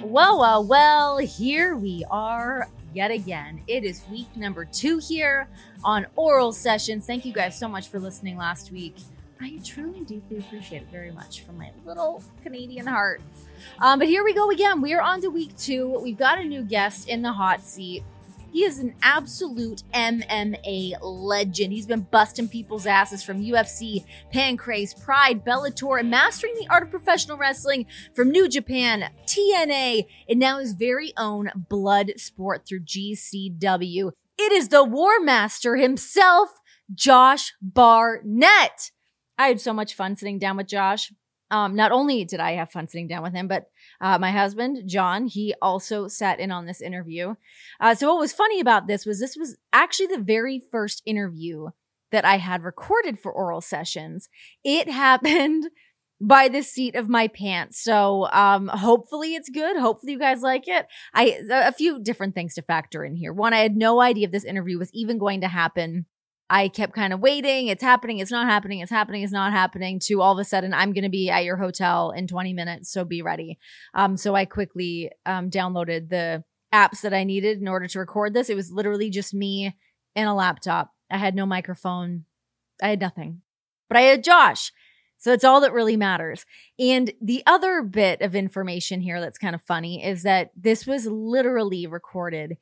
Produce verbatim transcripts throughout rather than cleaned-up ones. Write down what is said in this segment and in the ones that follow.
Well, well, well, here we are yet again. It is week number two here on Oral Sessions. Thank you guys so much for listening last week. I truly, deeply appreciate it very much from my little Canadian heart. Um, but here we go again. We are on to week two. We've got a new guest in the hot seat. He is an absolute M M A legend. He's been busting people's asses from U F C, Pancrase, Pride, Bellator, and mastering the art of professional wrestling from New Japan, T N A, and now his very own Blood Sport through G C W. It is the War Master himself, Josh Barnett. I had so much fun sitting down with Josh. Um, not only did I have fun sitting down with him, but uh, my husband, John, he also sat in on this interview. Uh, so what was funny about this was this was actually the very first interview that I had recorded for Oral Sessions. It happened by the seat of my pants. So um, hopefully it's good. Hopefully you guys like it. I a few different things to factor in here. One, I had no idea if this interview was even going to happen. I kept kind of waiting. It's happening. It's not happening. It's happening. It's not happening. To all of a sudden, I'm going to be at your hotel in twenty minutes. So be ready. Um, so I quickly um, downloaded the apps that I needed in order to record this. It was literally just me and a laptop. I had no microphone. I had nothing. But I had Josh. So it's all that really matters. And the other bit of information here that's kind of funny is that this was literally recorded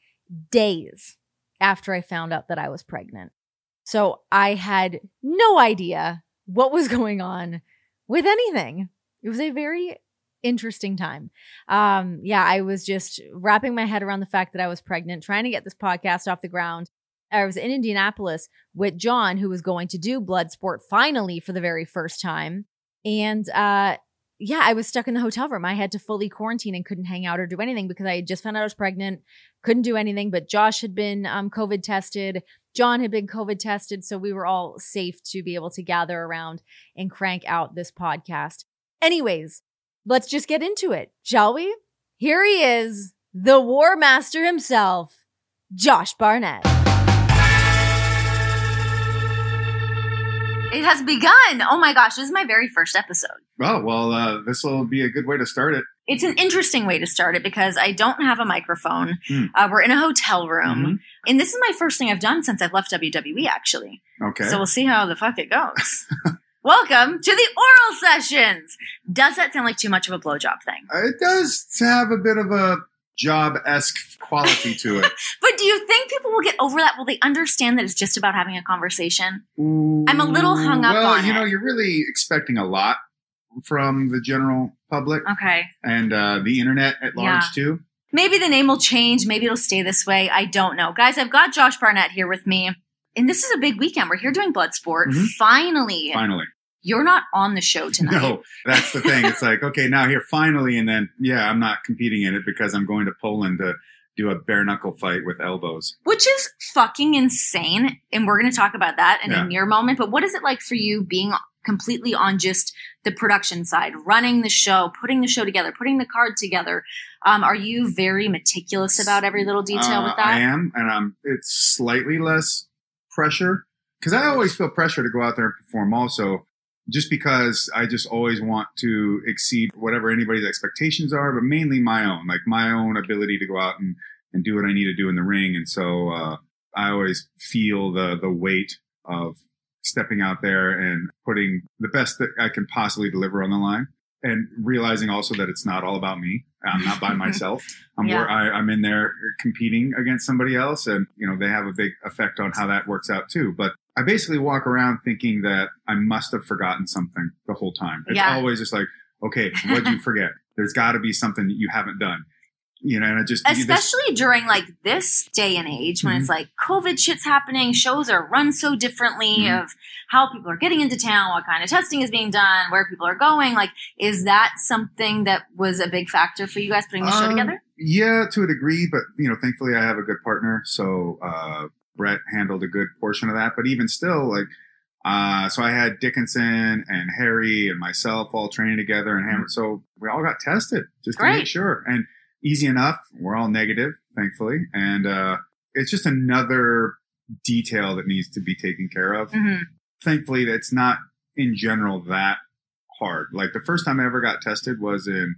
days after I found out that I was pregnant. So I had no idea what was going on with anything. It was a very interesting time. Um, yeah, I was just wrapping my head around the fact that I was pregnant, trying to get this podcast off the ground. I was in Indianapolis with John, who was going to do Bloodsport finally for the very first time. And uh, yeah, I was stuck in the hotel room. I had to fully quarantine and couldn't hang out or do anything because I had just found out I was pregnant, couldn't do anything. But Josh had been um, COVID tested. John had been COVID tested, so we were all safe to be able to gather around and crank out this podcast. Anyways, let's just get into it, shall we? Here he is, the War Master himself, Josh Barnett. It has begun. Oh my gosh, this is my very first episode. Oh, well, uh, this will be a good way to start it. It's an interesting way to start it because I don't have a microphone. Mm. Uh, we're in a hotel room. Mm-hmm. And this is my first thing I've done since I've left W W E, actually. Okay. So we'll see how the fuck it goes. Welcome to the Oral Sessions. Does that sound like too much of a blowjob thing? It does have a bit of a job-esque quality to it. But do you think people will get over that? Will they understand that it's just about having a conversation? Ooh, I'm a little hung up well, on it. Well, you know, you're really expecting a lot from the general public. Okay. And uh, the internet at large, yeah. too. Maybe the name will change. Maybe it'll stay this way. I don't know. Guys, I've got Josh Barnett here with me. And this is a big weekend. We're here doing Bloodsport. Mm-hmm. Finally. Finally. You're not on the show tonight. No, that's the thing. It's like, okay, now here, finally. And then, yeah, I'm not competing in it because I'm going to Poland to do a bare knuckle fight with elbows. Which is fucking insane. And we're going to talk about that in yeah. a near moment. But what is it like for you being completely on just the production side, running the show, putting the show together, putting the card together? Um, are you very meticulous about every little detail uh, with that? I am. And um, it's slightly less pressure because I always feel pressure to go out there and perform also. Just because I just always want to exceed whatever anybody's expectations are, but mainly my own, like my own ability to go out and, and do what I need to do in the ring. And so uh, I always feel the the weight of stepping out there and putting the best that I can possibly deliver on the line and realizing also that it's not all about me. I'm not by myself. I'm yeah. where I, I'm in there competing against somebody else. And, you know, they have a big effect on how that works out too. But I basically walk around thinking that I must have forgotten something the whole time. It's yeah. always just like, okay, what'd you forget? There's got to be something that you haven't done. You know, and it just especially this, during like this day and age when mm-hmm. it's like COVID shit's happening, shows are run so differently mm-hmm. of how people are getting into town, what kind of testing is being done, where people are going. Like, is that something that was a big factor for you guys putting the um, show together? Yeah, to a degree, but you know, thankfully I have a good partner, so uh, Brett handled a good portion of that. But even still, like, uh, so I had Dickinson and Harry and myself all training together, and Hammer, so we all got tested just to Great. make sure. And easy enough. We're all negative, thankfully. And uh, it's just another detail that needs to be taken care of. Mm-hmm. Thankfully, it's not in general that hard. Like the first time I ever got tested was in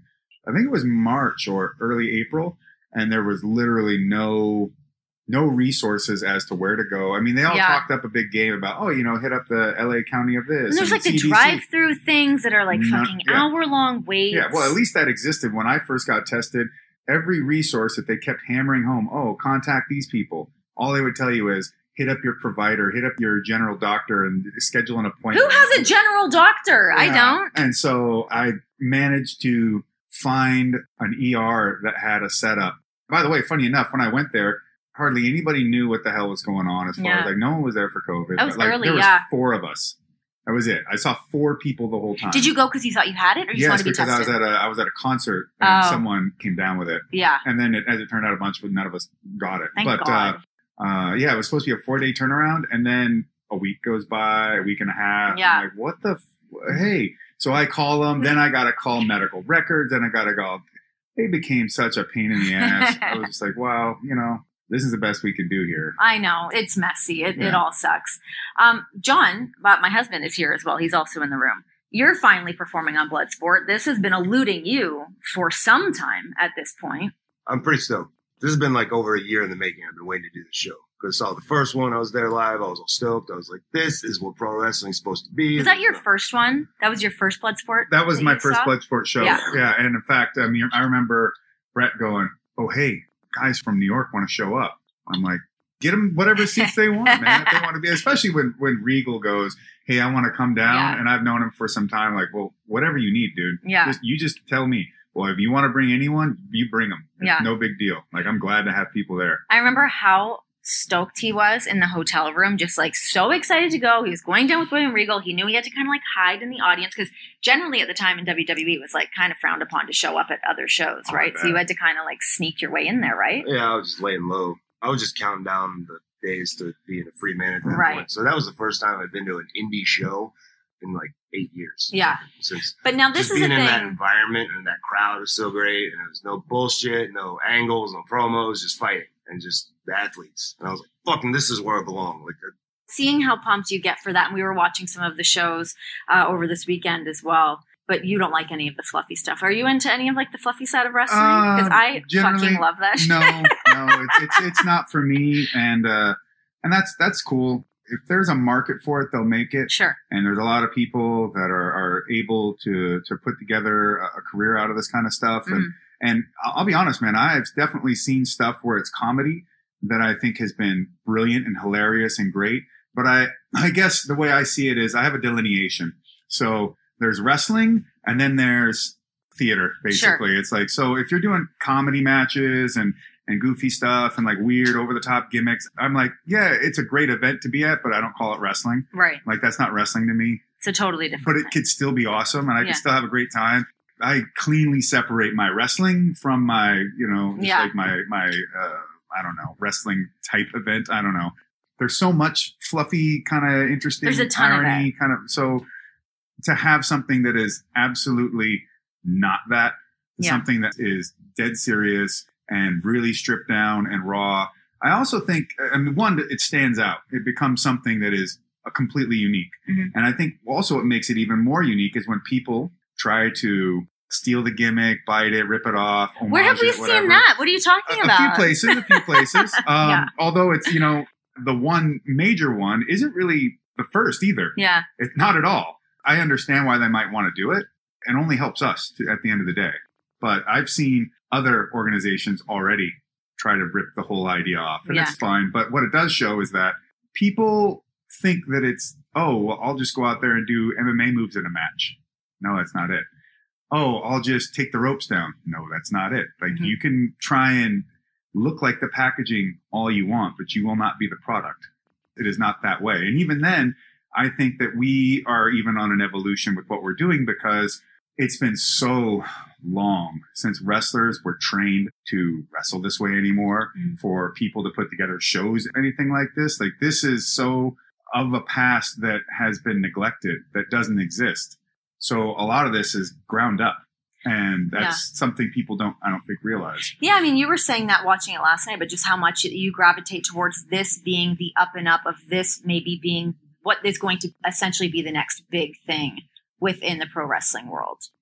I think it was March or early April, and there was literally no no resources as to where to go. I mean, they all Yeah. talked up a big game about, oh, you know, hit up the L A County of this. And there's like the C D C. drive-through things that are like No- fucking yeah. hour-long waits. Yeah, well, at least that existed when I first got tested. Every resource that they kept hammering home, oh, contact these people. All they would tell you is hit up your provider, hit up your general doctor, and schedule an appointment. Who has a general doctor? I Yeah. don't. And so I managed to find an E R that had a setup. By the way, funny enough, when I went there, hardly anybody knew what the hell was going on as far Yeah. as like no one was there for COVID. That was like, early, there was yeah. four of us. That was it. I saw four people the whole time. Did you go because you thought you had it, or you just Yes, wanted to be because tested? I was at a I was at a concert and Oh. someone came down with it, yeah. and then it, as it turned out, a bunch of none of us got it. Thank but God. Uh, uh, yeah, it was supposed to be a four day turnaround, and then a week goes by, a week and a half. Yeah. I'm like, what the? F- hey, so I call them. Then I got to call medical records. Then I got to go. They became such a pain in the ass. I was just like, wow, you know, this is the best we can do here. I know. It's messy. It, it Yeah. all sucks. Um, John, but my husband is here as well. He's also in the room. You're finally performing on Bloodsport. This has been eluding you for some time at this point. I'm pretty stoked. This has been like over a year in the making. I've been waiting to do the show. Because I saw the first one, I was there live. I was all stoked. I was like, this is what pro wrestling's supposed to be. Was that your first one? That was your first Bloodsport? That was my you first saw? Bloodsport show. Yeah. Yeah. And in fact, I mean, I remember Brett going, oh, hey, guys from New York want to show up. I'm like, get them whatever seats they want, man. If they want to be, especially when, when Regal goes, hey, I want to come down. Yeah. And I've known him for some time. Like, well, whatever you need, dude. Yeah. Just, you just tell me. Well, if you want to bring anyone, you bring them. It's Yeah. no big deal. Like, I'm glad to have people there. I remember how stoked he was in the hotel room, just like so excited to go. He was going down with William Regal. He knew he had to kind of like hide in the audience because generally at the time in W W E it was like kind of frowned upon to show up at other shows, Oh, I right? bet. So you had to kind of like sneak your way in there, right? Yeah, I was just laying low. I was just counting down the days to being a free man at that Right. point. So that was the first time I'd been to an indie show in like eight years. Yeah. Since But now this just is being the in that thing. environment and that crowd was so great, and there was no bullshit, no angles, no promos, just fighting and just the athletes. And I was like, fucking, this is where I belong. Like, Seeing how pumped you get for that, and we were watching some of the shows uh, over this weekend as well. But you don't like any of the fluffy stuff. Are you into any of like the fluffy side of wrestling? Because Uh, I generally, fucking love that shit. No, no, it's, it's it's not for me, and uh, and that's that's cool. If there's a market for it, they'll make it. Sure. And there's a lot of people that are, are able to to put together a, a career out of this kind of stuff. And Mhm. and I'll I'll be honest, man, I've definitely seen stuff where it's comedy that I think has been brilliant and hilarious and great. But I I guess the way I see it is I have a delineation. So there's wrestling and then there's theater, basically. It's like, so if you're doing comedy matches and and goofy stuff and like weird over the top gimmicks, I'm like, yeah, it's a great event to be at, but I don't call it wrestling. Right. Like, that's not wrestling to me, It's a totally different but it thing. could still be awesome and I Yeah. can still have a great time. I cleanly separate my wrestling from my, you know, just Yeah. like my, my, uh, I don't know, wrestling type event. I don't know. There's so much fluffy, kind of interesting There's a ton of irony, kind of, so to have something that is absolutely not that, Yeah. something that is dead serious and really stripped down and raw. I also think, I mean, one, it stands out. It becomes something that is a completely unique. Mhm. And I think also what makes it even more unique is when people try to steal the gimmick, bite it, rip it off. Where have homage we it, seen whatever. that? What are you talking A, a about? few places, a few places. Um, Yeah. Although it's, you know, the one major one isn't really the first either. Yeah. It's not at all. I understand why they might want to do it. It only helps us to, at the end of the day. But I've seen other organizations already try to rip the whole idea off, and Yeah. it's fine. But what it does show is that people think that it's, oh, well, I'll just go out there and do M M A moves in a match. No, that's not it. Oh, I'll just take the ropes down. No, that's not it. Like, Mhm. you can try and look like the packaging all you want, but you will not be the product. It is not that way. And even then, I think that we are even on an evolution with what we're doing because it's been so long since wrestlers were trained to wrestle this way anymore, Mhm. for people to put together shows, anything like this. Like, this is so of a past that has been neglected, that doesn't exist. So a lot of this is ground up. And that's something people don't, I don't think, realize. Yeah, I mean, you were saying that watching it last night, but just how much you gravitate towards this being the up and up of this maybe being what is going to essentially be the next big thing within the pro wrestling world.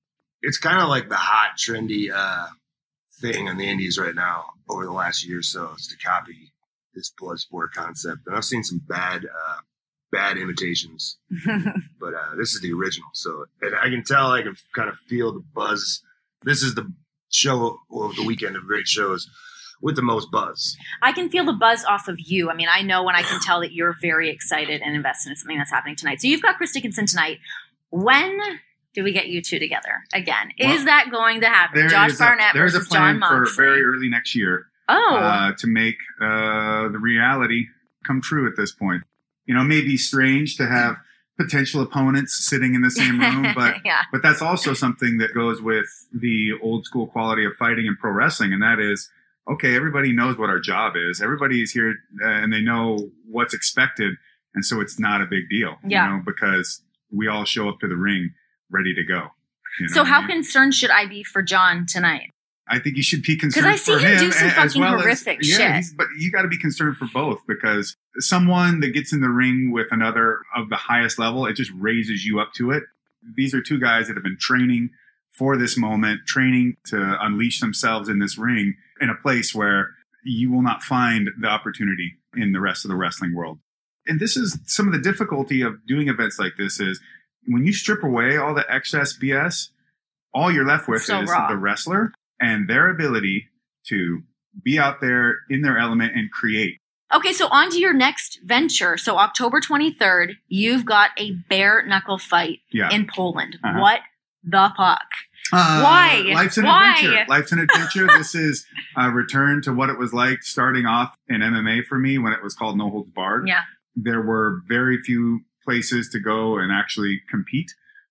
it's kind of like the hot, trendy uh, thing on the indies right now over the last year or so is to copy this blood sport concept. And I've seen some bad, uh, bad imitations, but uh, this is the original. So, and I can tell, I can kind of feel the buzz. This is the show of the weekend of great shows with the most buzz. I can feel the buzz off of you. I mean, I know when I can tell that you're very excited and invested in something that's happening tonight. So you've got Chris Dickinson tonight. When do we get you two together again? Well, is that going to happen? Josh Barnett There's versus a plan Jon Moxley. for very early next year. Oh. Uh, to make uh, the reality come true at this point. You know, it may be strange to have potential opponents sitting in the same room, but yeah. but that's also something that goes with the old school quality of fighting in pro wrestling, and that is, okay, everybody knows what our job is. Everybody is here uh, and they know what's expected. And so it's not a big deal, yeah. you know, because we all show up to the ring ready to go. You know so how I mean? concerned should I be for John tonight? I think you should be concerned Because I see for him him do some as fucking well horrific as, shit. Yeah, he's, but you got to be concerned for both, because someone that gets in the ring with another of the highest level, it just raises you up to it. These are two guys that have been training for this moment, training to unleash themselves in this ring in a place where you will not find the opportunity in the rest of the wrestling world. And this is some of the difficulty of doing events like this is when you strip away all the excess B S, all you're left with so is raw. the wrestler and their ability to be out there in their element and create. Okay, so on to your next venture. So October twenty-third, you've got a bare knuckle fight Yeah. in Poland. Uh-huh. What the fuck? Uh, Why? Life's an Why? adventure. Life's an adventure. This is a return to what it was like starting off in M M A for me when it was called No Holds Barred. Yeah. There were very few places to go and actually compete.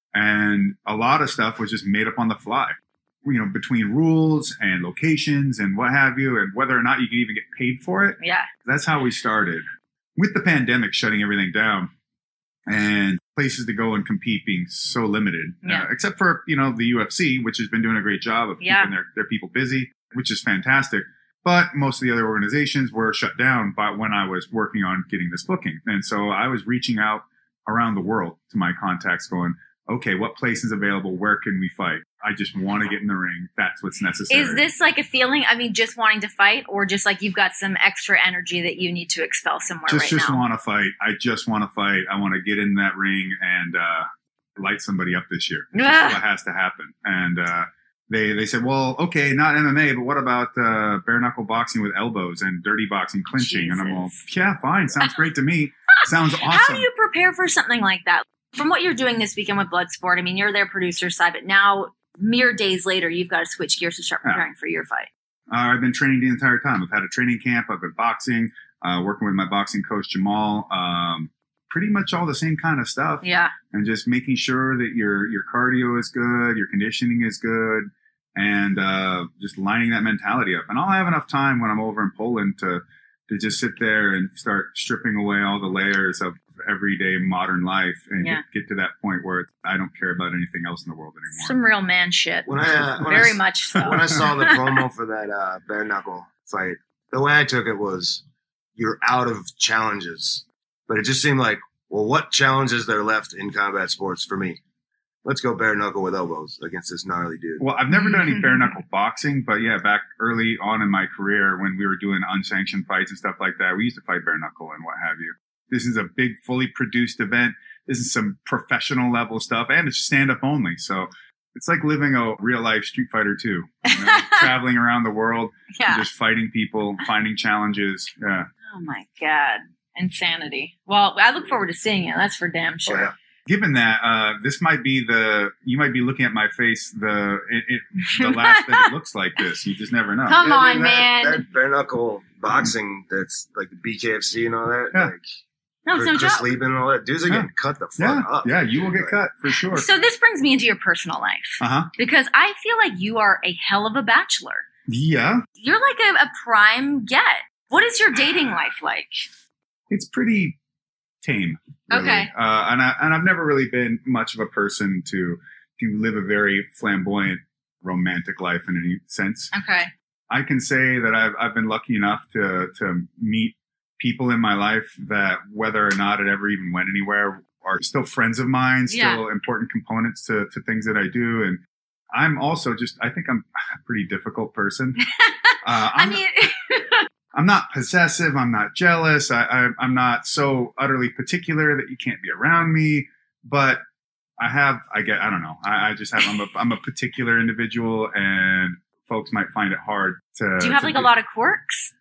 And a lot of stuff was just made up on the fly, you know, between rules and locations and what have you, and whether or not you can even get paid for it. Yeah. That's how we started. With the pandemic shutting everything down and places to go and compete being so limited, Yeah. uh, except for, you know, the U F C, which has been doing a great job of Yeah. keeping their, their people busy, which is fantastic. But most of the other organizations were shut down by when I was working on getting this booking. And so I was reaching out around the world to my contacts going, okay, what place is available? Where can we fight? I just want to get in the ring. That's what's necessary. Is this like a feeling, I mean, just wanting to fight, or just like you've got some extra energy that you need to expel somewhere just, right just now? want to fight. I just want to fight. I want to get in that ring and uh, light somebody up this year. It's just what has to happen. And uh, they they said, well, okay, not M M A, but what about uh, bare knuckle boxing with elbows and dirty boxing, clinching? Jesus. And I'm all, yeah, fine. Sounds great to me. Sounds awesome. How do you prepare for something like that? From what you're doing this weekend with Bloodsport, I mean, you're their producer side, but now mere days later, you've got to switch gears to start preparing yeah. for your fight. Uh, I've been training the entire time. I've had a training camp. I've been boxing, uh, working with my boxing coach, Jamal. Um, pretty much all the same kind of stuff. Yeah. And just making sure that your, your cardio is good, your conditioning is good, and uh, just lining that mentality up. And I'll have enough time when I'm over in Poland to to just sit there and start stripping away all the layers of everyday modern life and Yeah. get, get to that point where I don't care about anything else in the world anymore. Some real man shit. When I, uh, when Very I, much so. When I saw the promo for that uh, bare knuckle fight, the way I took it was you're out of challenges. But it just seemed like, well, what challenges there left in combat sports for me? Let's go bare knuckle with elbows against this gnarly dude. Well, I've never done any bare knuckle boxing, but yeah, back early on in my career when we were doing unsanctioned fights and stuff like that, we used to fight bare knuckle and what have you. This is a big, fully produced event. This is some professional level stuff, and it's stand up only. So it's like living a real life Street Fighter two, you know, traveling around the world, Yeah. just fighting people, finding challenges. Yeah. Oh my God. Insanity. Well, I look forward to seeing it. That's for damn sure. Oh, yeah. Given that, uh, this might be the, you might be looking at my face, the, it, it, the last that it looks like this. You just never know. Come Yeah, on, dude, man. that, That bare knuckle boxing that's like the B K F C and all that. Yeah. Like, No, it's no Chris joke. Lieben and all that. Dudes are Yeah. getting cut the fuck Yeah. up. Yeah. You will get cut for sure. So this brings me into your personal life. Uh-huh. Because I feel like you are a hell of a bachelor. Yeah. You're like a, a prime get. What is your dating life like? It's pretty tame. Really. Okay. Uh, and I and I've never really been much of a person to to live a very flamboyant romantic life in any sense. Okay. I can say that I've I've been lucky enough to to meet people in my life that whether or not it ever even went anywhere are still friends of mine, still Yeah. important components to to things that I do. And I'm also just, I think I'm a pretty difficult person. Uh, I mean, I'm not possessive. I'm not jealous. I, I, I'm not so utterly particular that you can't be around me. But I have, I get, I don't know. I, I just have, I'm a, I'm a particular individual, and folks might find it hard to. do you have to like be, a lot of quirks?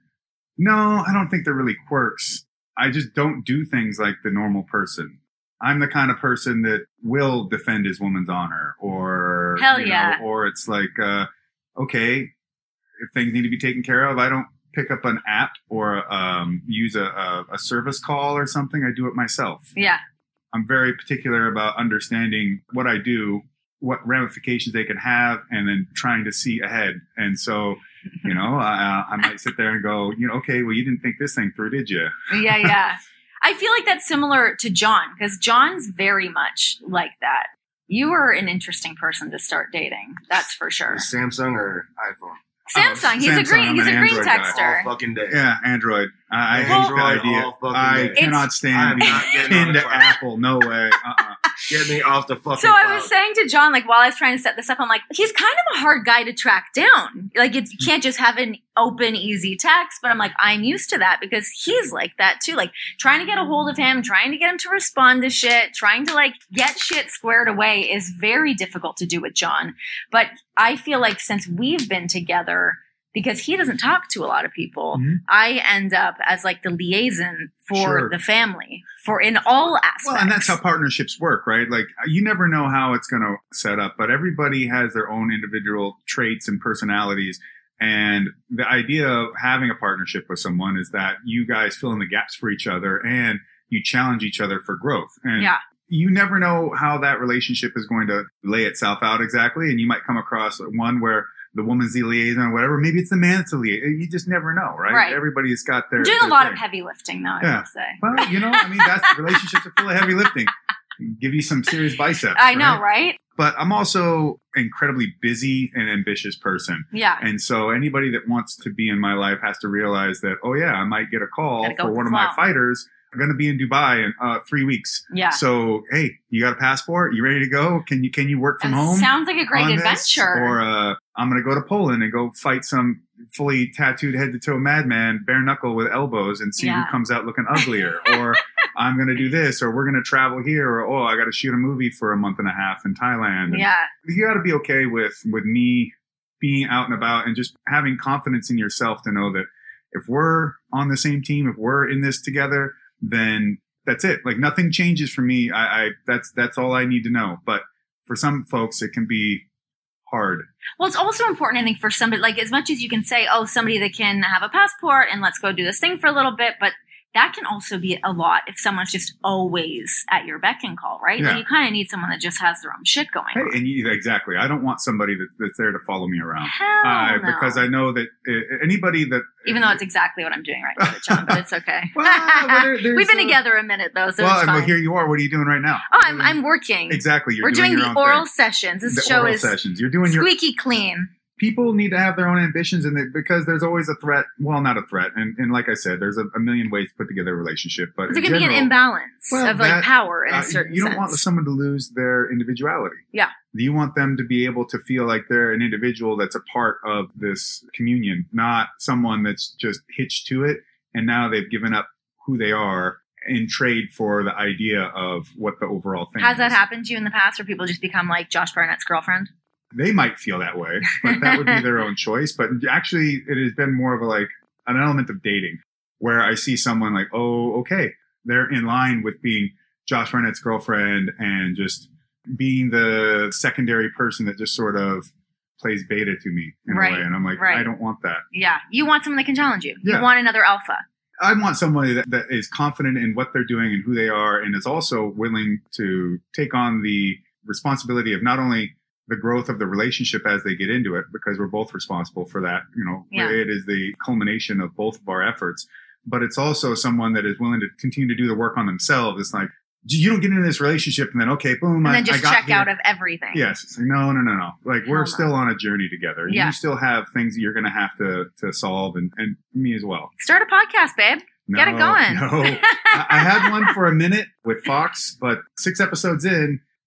No, I don't think they're really quirks. I just don't do things like the normal person. I'm the kind of person that will defend his woman's honor, or Hell you know, yeah. or it's like, uh, okay, if things need to be taken care of, I don't pick up an app or um, use a, a, a service call or something. I do it myself. Yeah. I'm very particular about understanding what I do, what ramifications they can have, and then trying to see ahead. And so, you know, I, I might sit there and go, you know, okay, well, you didn't think this thing through, did you? Yeah, yeah. I feel like that's similar to John, because John's very much like that. You are an interesting person to start dating. That's for sure. Samsung or iPhone? Samsung. Oh, He's Samsung. a green. I'm He's an a green Android guy. texter. All fucking day. Yeah, Android. I, I hate Android the idea. all fucking I day. cannot It's- stand I'm being not getting on pinned the to cloud. Apple. No way. Uh-uh. Get me off the fucking So I was cloud. saying to John, like while I was trying to set this up, I'm like, he's kind of a hard guy to track down. Like it's, you can't just have an open, easy text. But I'm like, I'm used to that because he's like that too. Like trying to get a hold of him, trying to get him to respond to shit, trying to like get shit squared away is very difficult to do with John. But I feel like since we've been together, because he doesn't talk to a lot of people, Mhm. I end up as like the liaison for Sure. the family for in all aspects. Well, and that's how partnerships work, right? Like you never know how it's going to set up, but everybody has their own individual traits and personalities. And the idea of having a partnership with someone is that you guys fill in the gaps for each other and you challenge each other for growth. And Yeah. you never know how that relationship is going to lay itself out exactly. And you might come across one where the woman's the liaison or whatever. Maybe it's the man that's the liaison. You just never know, right? Right. Everybody's got their. I'm doing their a lot thing. of heavy lifting now, I Yeah. would say. Well, you know, I mean, that's relationships are full of heavy lifting. Give you some serious biceps. I know, right? right? But I'm also incredibly busy and ambitious person. Yeah. And so anybody that wants to be in my life has to realize that, oh yeah, I might get a call Gotta go for with one the of my flow. fighters. I'm going to be in Dubai in uh, three weeks. Yeah. So, hey, you got a passport? You ready to go? Can you, can you work from That home? sounds like a great on this? adventure. Or uh, I'm going to go to Poland and go fight some fully tattooed head to toe madman, bare knuckle with elbows, and see Yeah. who comes out looking uglier. Or I'm going to do this, or we're going to travel here, or oh, I got to shoot a movie for a month and a half in Thailand. And yeah. you got to be okay with with me being out and about and just having confidence in yourself to know that if we're on the same team, if we're in this together, then that's it. Like nothing changes for me. I, I that's that's all I need to know. But for some folks, it can be hard. Well, it's also important, I think, for somebody, like as much as you can say, oh, somebody that can have a passport and let's go do this thing for a little bit, but that can also be a lot if someone's just always at your beck and call, right? Yeah. Like you kind of need someone that just has their own shit going Hey, on. and you, exactly. I don't want somebody that, that's there to follow me around. Hell Uh, no. Because I know that uh, anybody that Even though it's exactly what I'm doing right now with John, but it's okay. Well, but there- there's, We've been uh, together a minute though, so well, it's and fine. well, here you are. What are you doing right now? oh, I'm, I'm working. Exactly. You're We're doing, your the own oral thing. sessions. This The show oral is sessions. You're doing your squeaky clean. people need to have their own ambitions, and they, because there's always a threat. Well, not a threat, and, and like I said, there's a, a million ways to put together a relationship. But There in can be an general, imbalance well, of like that- power in uh, a certain you don't sense. want someone to lose their individuality. Yeah. You want them to be able to feel like they're an individual that's a part of this communion, not someone that's just hitched to it and now they've given up who they are in trade for the idea of what the overall thing Has is. that happened to you in the past where people just become like Josh Barnett's girlfriend? They might feel that way, but that would be their own choice. But actually, it has been more of a like an element of dating where I see someone like, oh, okay, they're in line with being Josh Barnett's girlfriend and just being the secondary person that just sort of plays beta to me in Right, a way. And I'm like, right. I don't want that. Yeah. You want someone that can challenge you. Yeah. You want another alpha. I want somebody that, that is confident in what they're doing and who they are and is also willing to take on the responsibility of not only the growth of the relationship as they get into it, because we're both responsible for that. You know, Yeah. it is the culmination of both of our efforts, but it's also someone that is willing to continue to do the work on themselves. It's like, you don't get into this relationship and then, okay, boom, And I, then just I got check here. out of everything. Yes. It's like, no, no, no, no. Like we're Hell no. still on a journey together. Yeah. You still have things that you're going to have to, to solve and, and me as well. Start a podcast, babe. No, Get it going. No. I, I had one for a minute with Fox, but six episodes in,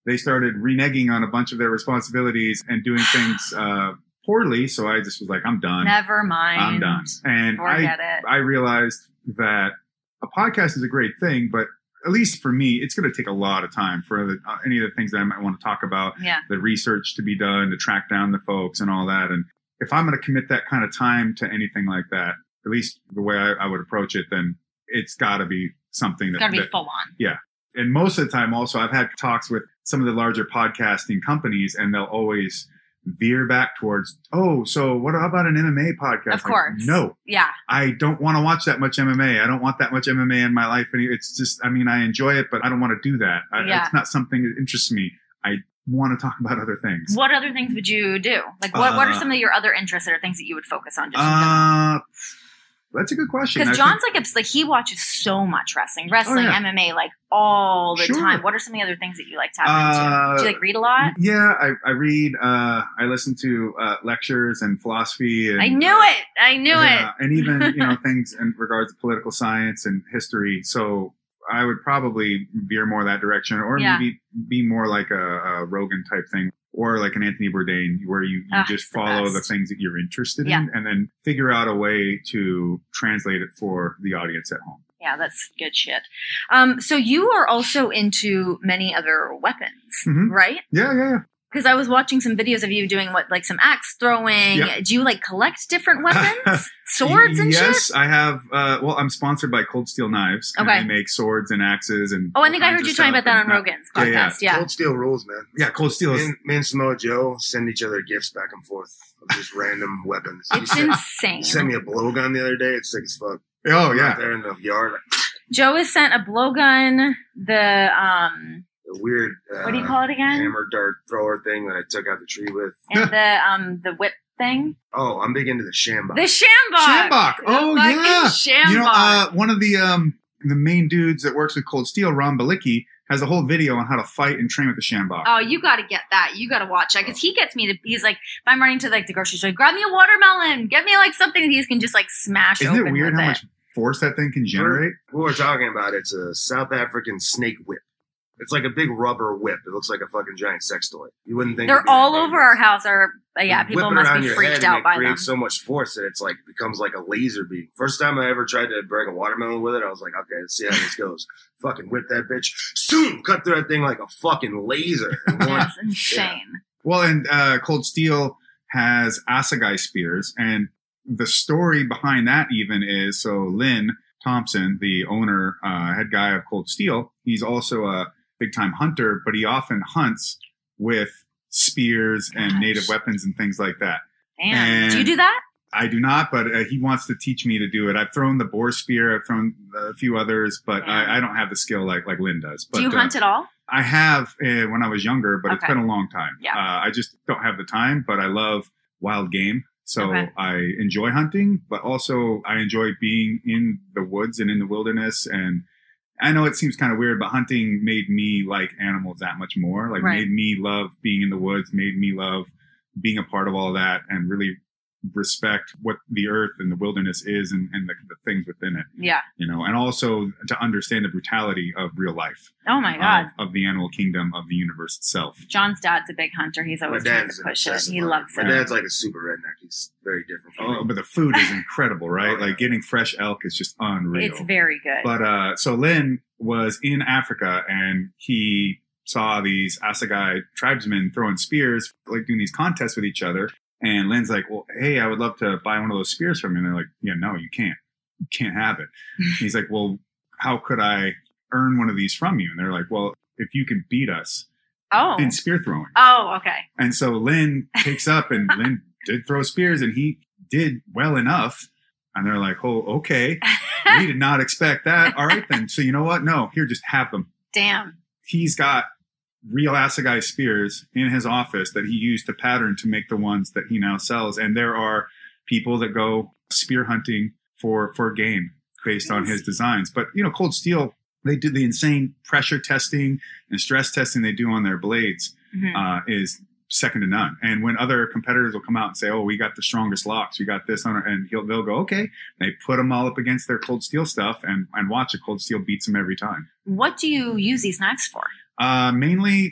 they started reneging on a bunch of their responsibilities and doing things uh, poorly. So I just was like, I'm done. Never mind. I'm done. And Forget I, it. I realized that a podcast is a great thing, but at least for me, it's going to take a lot of time for the, uh, any of the things that I might want to talk about, Yeah. the research to be done, to track down the folks and all that. And if I'm going to commit that kind of time to anything like that, at least the way I, I would approach it, then it's got to be something that, It's got to be that full on. yeah. And most of the time also, I've had talks with some of the larger podcasting companies, and they'll always veer back towards, oh, so what about an M M A podcast? Of course. Like, no, Yeah. I don't want to watch that much M M A. I don't want that much M M A in my life. And it's just, I mean, I enjoy it, but I don't want to do that. I, Yeah. It's not something that interests me. I want to talk about other things. What other things would you do? Like, what, what are Uh, some of your other interests or things that you would focus on? Just in general? Uh, that's a good question. Because I John's think- like, obs- like he watches so much wrestling, wrestling, Oh, yeah. M M A, like all the Sure. time. What are some of the other things that you like to tap Uh, into? Do you like read a lot? yeah, I, I read, uh, I listen to uh, lectures and philosophy. And, I knew uh, it. I knew Yeah, it. and even, you know, things in regards to political science and history. So I would probably veer more that direction, or Yeah. maybe be more like a, a Rogan type thing, or like an Anthony Bourdain, where you, you Ah, just it's the follow the best. things that you're interested Yeah. in, and then figure out a way to translate it for the audience at home. Yeah, that's good shit. Um, so you are also into many other weapons, Mhm. right? Yeah, yeah, yeah. Because I was watching some videos of you doing what, like some axe throwing. Yeah. Do you like collect different weapons, swords and yes, shit? I have. Uh, well, I'm sponsored by Cold Steel Knives. and Okay. they make swords and axes and. Oh, I think all I heard kinds you of talking stuff. about that on And, uh, Rogan's yeah, yeah. podcast. Yeah. Cold Steel rules, man. Yeah, Cold Steel Me is. and, me and Samoa Joe send each other gifts back and forth of just random weapons. He It's sent, insane. he sent me a blowgun the other day. It's sick as fuck. Oh Right yeah. there in the yard. Like, Joe has sent a blowgun, the um, a weird uh, what do you call it again? hammer dart thrower thing that I took out the tree with. And the um, the whip thing, Oh, I'm big into the shambok. the shambok. Shambok. Oh The fucking yeah. shambok. You know, uh, one of the um the main dudes that works with Cold Steel, Ron Balicki, has a whole video on how to fight and train with the Shambok. Oh, you got to get that. You got to watch that because he gets me to. He's like, if I'm running to like the grocery store, grab me a watermelon, get me like something that he can just like smash. Isn't open it weird with how it. much force that thing can generate? What we're talking about, it's a South African snake whip. It's like a big rubber whip. It looks like a fucking giant sex toy. You wouldn't think They're it'd be all that over dangerous. our house. Or uh, yeah, You people whip it must around be your freaked head out and by it them. creates so much force that it's like becomes like a laser beam. First time I ever tried to break a watermelon with it, I was like, okay, let's see how this goes. Fucking whip that bitch. Zoom! Cut through that thing like a fucking laser. And one- That's insane. Well, and uh, Cold Steel has assegai spears, and the story behind that even is so Lynn Thompson, the owner, uh, head guy of Cold Steel, he's also a big time hunter, but he often hunts with spears and Gosh. native weapons and things like that. Damn. And- Do you do that? I do not, but uh, he wants to teach me to do it. I've thrown the boar spear, I've thrown a few others, but Yeah. I, I don't have the skill like like Lynn does. But, Do you uh, hunt at all? I have uh, when I was younger, but it's Okay. been a long time. Yeah. Uh, I just don't have the time, but I love wild game. So Okay. I enjoy hunting, but also I enjoy being in the woods and in the wilderness. And I know it seems kind of weird, but hunting made me like animals that much more. Like Right. made me love being in the woods, made me love being a part of all that, and really respect what the earth and the wilderness is and, and the, the things within it, Yeah. you know, and also to understand the brutality of real life. Oh my god. Of, of the animal kingdom, of the universe itself. John's dad's a big hunter. He's My always trying dad's to an push it. obsessive He hunter. loves My it. dad's like a super redneck. He's very different from Oh, me. but the food is incredible, right? Oh, yeah. Like getting fresh elk is just unreal. It's very good. But uh, so Lynn was in Africa, and he saw these assegai tribesmen throwing spears, like doing these contests with each other. And Lynn's like, well, hey, I would love to buy one of those spears from you. And they're like, yeah, no, you can't. You can't have it. And he's like, well, how could I earn one of these from you? And they're like, well, if you can beat us oh. in spear throwing. Oh, okay. And so Lynn takes up, and Lynn did throw spears, and he did well enough. And they're like, oh, okay. We did not expect that. All right, then. So you know what? No, here, just have them. Damn. He's got real assegai spears in his office that he used to pattern to make the ones that he now sells. And there are people that go spear hunting for, for game based on his designs. But, you know, Cold Steel, they do the insane pressure testing and stress testing they do on their blades Mhm. uh, is second to none. And when other competitors will come out and say, oh, we got the strongest locks, we got this on our, and he'll, they'll go, okay. They put them all up against their Cold Steel stuff, and, and watch it. Cold Steel beats them every time. What do you use these knives for? Uh, mainly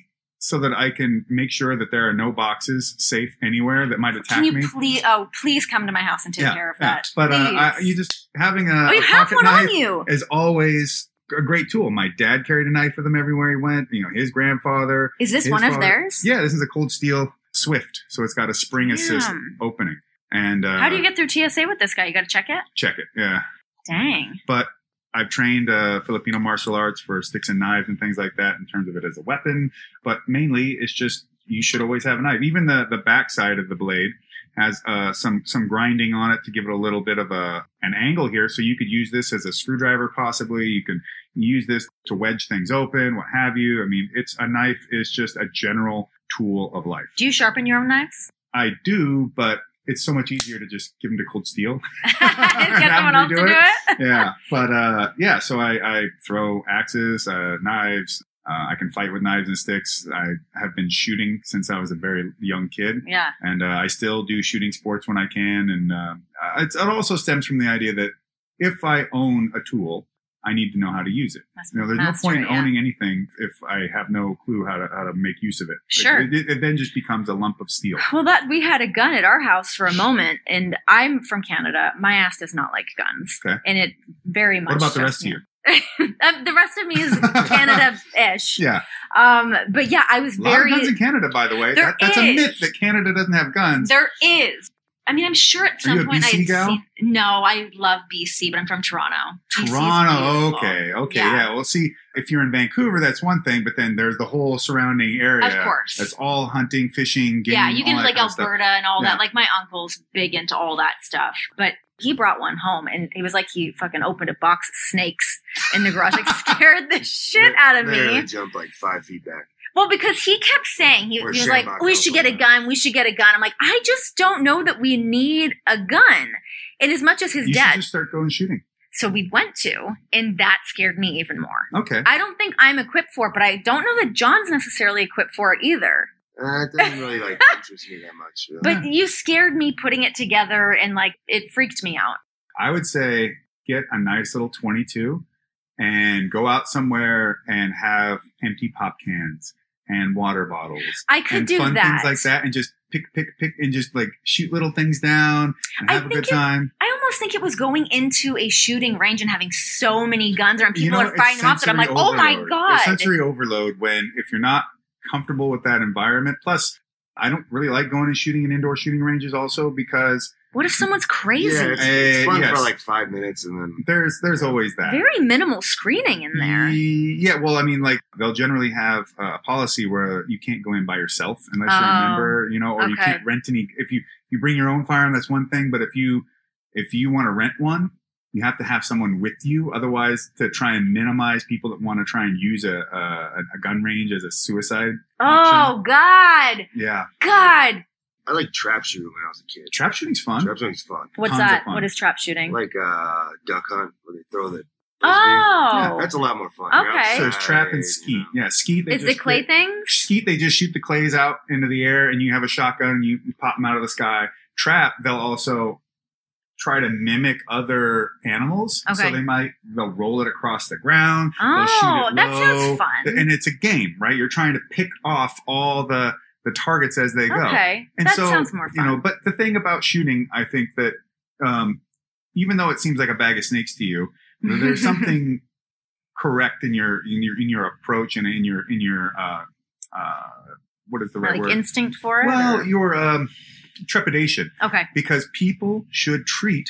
so that I can make sure that there are no boxes safe anywhere that might attack Can you me. please? Oh, please come to my house and take Yeah, care of yeah. that. But uh, I, Please. you just having a, oh, you a have pocket one knife on you. is always a great tool. My dad carried a knife with him everywhere he went. You know, his grandfather. Is this his one of father- theirs? Yeah, this is a Cold Steel Swift, so it's got a spring assist Damn. opening. And uh, How do you get through T S A with this guy? You got to check it. check it? Yeah, Dang. but I've trained uh, Filipino martial arts for sticks and knives and things like that in terms of it as a weapon. But mainly, it's just you should always have a knife. Even the the backside of the blade has uh, some some grinding on it to give it a little bit of a an angle here. So you could use this as a screwdriver, possibly. You can use this to wedge things open, what have you. I mean, it's a knife is just a general tool of life. Do you sharpen your own knives? I do, but it's so much easier to just give them to Cold Steel. Get Have someone them else to redo do it. yeah, but uh, yeah. So I, I throw axes, uh, knives. Uh, I can fight with knives and sticks. I have been shooting since I was a very young kid, Yeah. and uh, I still do shooting sports when I can. And uh, it's, it also stems from the idea that if I own a tool, I need to know how to use it. Must You know, there's master no point it, in yeah. owning anything if I have no clue how to how to make use of it. Sure. It, it, it then just becomes a lump of steel. Well, that we had a gun at our house for a moment, and I'm from Canada. My ass does not like guns, Okay. and it very much. What about the stresses rest of me you? Um, the rest of me is Canada-ish. Yeah, Um, but yeah, I was a lot very. of guns in Canada, by the way. There That, that's a is. myth that Canada doesn't have guns. There is. I mean, I'm sure at Are some you a point B C I'd gal? seen. No, I love B C, but I'm from Toronto. B C is Toronto, beautiful. okay, okay, Yeah. yeah. Well, see, if you're in Vancouver, that's one thing, but then there's the whole surrounding area. Of course. That's all hunting, fishing, game. Yeah, you all get that like kind of stuff. Alberta and all Yeah. that. Like my uncle's big into all that stuff. But he brought one home, and it was like he fucking opened a box of snakes in the garage, like scared the shit out of Barely me. jumped like five feet back. Well, because he kept saying he, he Or was Shamrock like, "We should get a also, gun. We should get a gun." I'm like, I just don't know that we need a gun. And as much as his You dad, should just start going shooting. so we went to, and that scared me even more. Okay. I don't think I'm equipped for it, but I don't know that John's necessarily equipped for it either. Uh, it doesn't really like interest me that much. you know? But you scared me putting it together, and like it freaked me out. I would say get a nice little twenty-two and go out somewhere and have empty pop cans and water bottles. I could and do fun that. things like that, and just pick, pick, pick, and just like shoot little things down and I have a good think it- time. I almost think it was going into a shooting range and having so many guns around, people You know, are firing it's them off that I'm like, sensory oh my overload. god. It's sensory overload when if you're not comfortable with that environment. Plus, I don't really like going and shooting in indoor shooting ranges also because What if someone's crazy? yeah, it's, it's Uh, fun yes. for like five minutes and then there's there's always that. Very minimal screening in there. Yeah, well, I mean, like they'll generally have a policy where you can't go in by yourself unless you're Oh, a member, you know, or you okay. can't rent any. If you you bring your own firearm, that's one thing. But if you if you want to rent one, you have to have someone with you. Otherwise, to try and minimize people that want to try and use a a, a gun range as a suicide. Oh option. God, Yeah, God! I like trap shooting when I was a kid. trap shooting's fun. Trap shooting's fun. What's Tons of that? fun. What is trap shooting? Like uh, duck hunt where they throw the. Oh. Yeah, that's a lot more fun. You're Okay. So there's trap and outside, skeet. you know. Yeah, skeet. They is the just- clay they- things? Skeet, they just shoot the clays out into the air, and you have a shotgun, and you, you pop them out of the sky. Trap, they'll also try to mimic other animals. Okay. So they might they'll roll it across the ground. they'll Oh, shoot it that low, sounds fun. And it's a game, right? You're trying to pick off all the the targets as they go. Okay, And that so, sounds more fun. You know, but the thing about shooting, I think that um, even though it seems like a bag of snakes to you, there's something correct in your in your in your approach and in your in your uh, uh, what is the right like word? instinct for it. Well, or- your um, trepidation, okay. because people should treat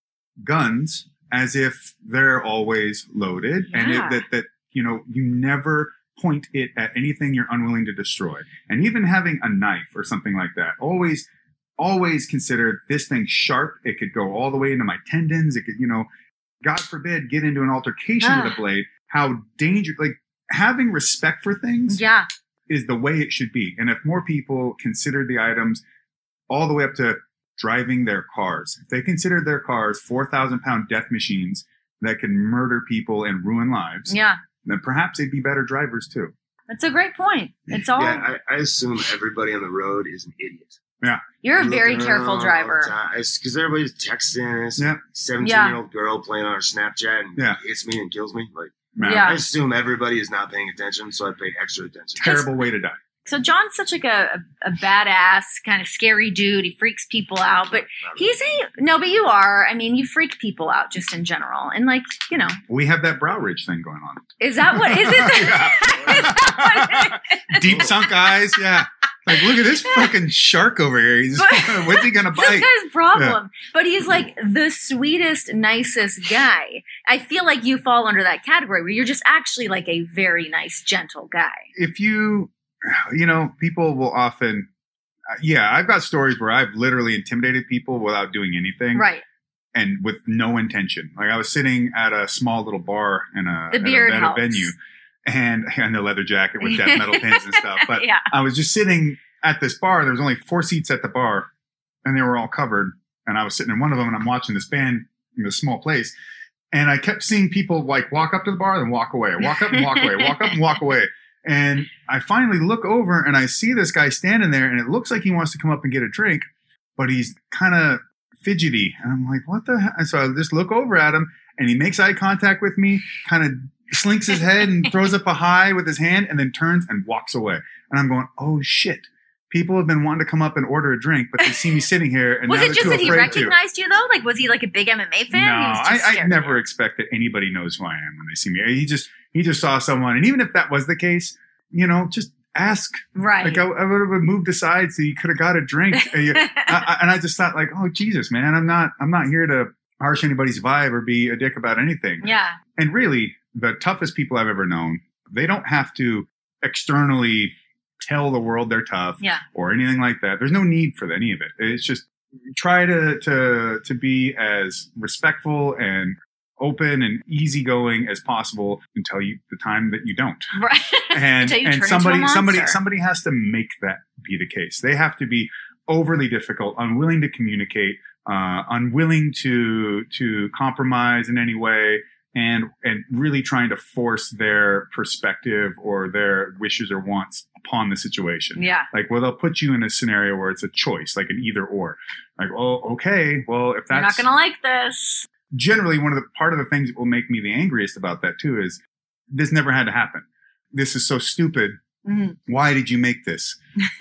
guns as if they're always loaded, and Yeah. it, that that you know you never point it at anything you're unwilling to destroy. And even having a knife or something like that, always always consider this thing sharp. It could go all the way into my tendons. It could, you know, God forbid, get into an altercation with Ah. a blade. How dangerous! Like having respect for things Yeah. is the way it should be. And if more people considered the items all the way up to driving their cars, if they considered their cars four thousand pound death machines that can murder people and ruin lives, Yeah. then perhaps they'd be better drivers too. That's a great point. It's all. Yeah, I, I assume everybody on the road is an idiot. You're a I'm very looking careful around driver. because everybody's texting. It's Yeah. seventeen-year-old girl playing on her Snapchat and Yeah. hits me and kills me. Like Man, Yeah. I assume everybody is not paying attention, so I pay extra attention. Terrible way to die. So John's such like a, a, a badass, kind of scary dude. He freaks people out, but he's a no. But you are. I mean, you freak people out just in general, and like you know. We have that brow ridge thing going on. Is that what? Is it? Is that what it is? Deep sunk eyes. Yeah. Like, look at this fucking shark over here. He's but, what's he gonna bite? This guy's problem. Yeah. But he's like the sweetest, nicest guy. I feel like you fall under that category where you're just actually like a very nice, gentle guy. If you. You know, people will often, uh, yeah, I've got stories where I've literally intimidated people without doing anything. Right. And with no intention. Like I was sitting at a small little bar in a, the beard at a, at a venue and, and the leather jacket with death metal pins and stuff. But yeah. I was just sitting at this bar. There was only four seats at the bar and they were all covered. And I was sitting in one of them and I'm watching this band in this small place. And I kept seeing people like walk up to the bar and walk away, walk up and walk away, walk up and walk away. And I finally look over and I see this guy standing there and it looks like he wants to come up and get a drink, but he's kind of fidgety. And I'm like, what the hell? And so I just look over at him and he makes eye contact with me, kind of slinks his head and throws up a high with his hand and then turns and walks away. And I'm going, oh shit. People have been wanting to come up and order a drink, but they see me sitting here. And was now it just that he recognized to. you though? Like, was he like a big M M A fan? No, He was just I, I never expect that anybody knows who I am when they see me. He just he just saw someone, and even if that was the case, you know, just ask. Right. Like I, I would have moved aside so you could have got a drink. and, you, I, I, and I just thought, like, oh Jesus, man, I'm not I'm not here to harsh anybody's vibe or be a dick about anything. Yeah. And really, the toughest people I've ever known, they don't have to externally tell the world they're tough yeah. or anything like that. There's no need for any of it. It's just try to to to be as respectful and open and easygoing as possible until you the time that you don't. Right. And you and turn somebody into a somebody monster. somebody has to make that be the case. They have to be overly difficult, unwilling to communicate, uh, unwilling to to compromise in any way. And and really trying to force their perspective or their wishes or wants upon the situation. Yeah. Like, well, they'll put you in a scenario where it's a choice, like an either or. Like, oh, okay, well, if that's You're not going to like this. Generally, one of the part of the things that will make me the angriest about that too is this never had to happen. This is so stupid. Mm-hmm. Why did you make this?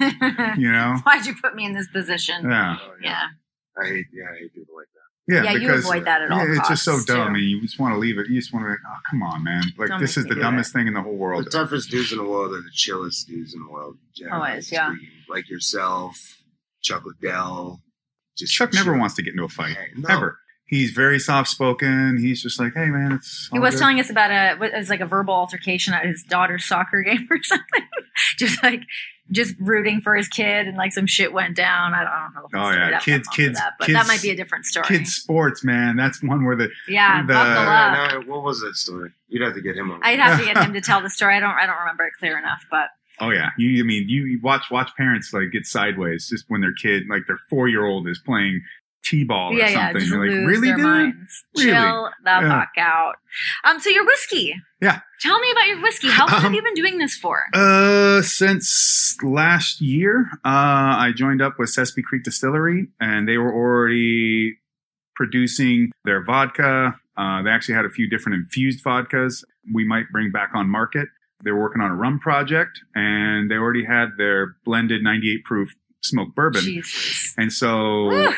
You know? Why'd you put me in this position? Yeah. Oh, Yeah. I hate, yeah, I hate people like that. Yeah, Yeah, you because avoid that at all yeah, it's just so costs, dumb, too. and you just want to leave it. You just want to, oh, come on, man! Like Don't this make is me the do dumbest thing in the whole world. The toughest dudes in the world are the chillest dudes in the world. generally Always, yeah. speaking. Like yourself, Chuck Liddell. Just Chuck never chill. wants to get into a fight, Hey, no. ever. He's very soft spoken. He's just like, hey, man, it's. He all was good. telling us about a it was like a verbal altercation at his daughter's soccer game or something. just like just rooting for his kid and like some shit went down. I don't, I don't know. The whole Oh, story. yeah. That Kids- went on for kids- that, but kids- that might be a different story. Kids sports, man. That's one where the yeah, the- buckle up. Yeah, no, what was that story? You'd have to get him on. I'd have to get him to tell the story. I don't. I don't remember it clear enough, but oh yeah, you. I mean, you, you watch watch parents like get sideways just when their kid, like their four year old, is playing t-ball yeah, or yeah, something. just You're like, lose really, their dude? minds. Really? Chill the Yeah. fuck out. Um, so your whiskey. Yeah. Tell me about your whiskey. How long have Um, you been doing this for? Uh, since last year, uh, I joined up with Sesame Creek Distillery, and they were already producing their vodka. Uh, they actually had a few different infused vodkas we might bring back on market. They were working on a rum project, and they already had their blended ninety-eight proof smoked bourbon. Jesus. And so Whew.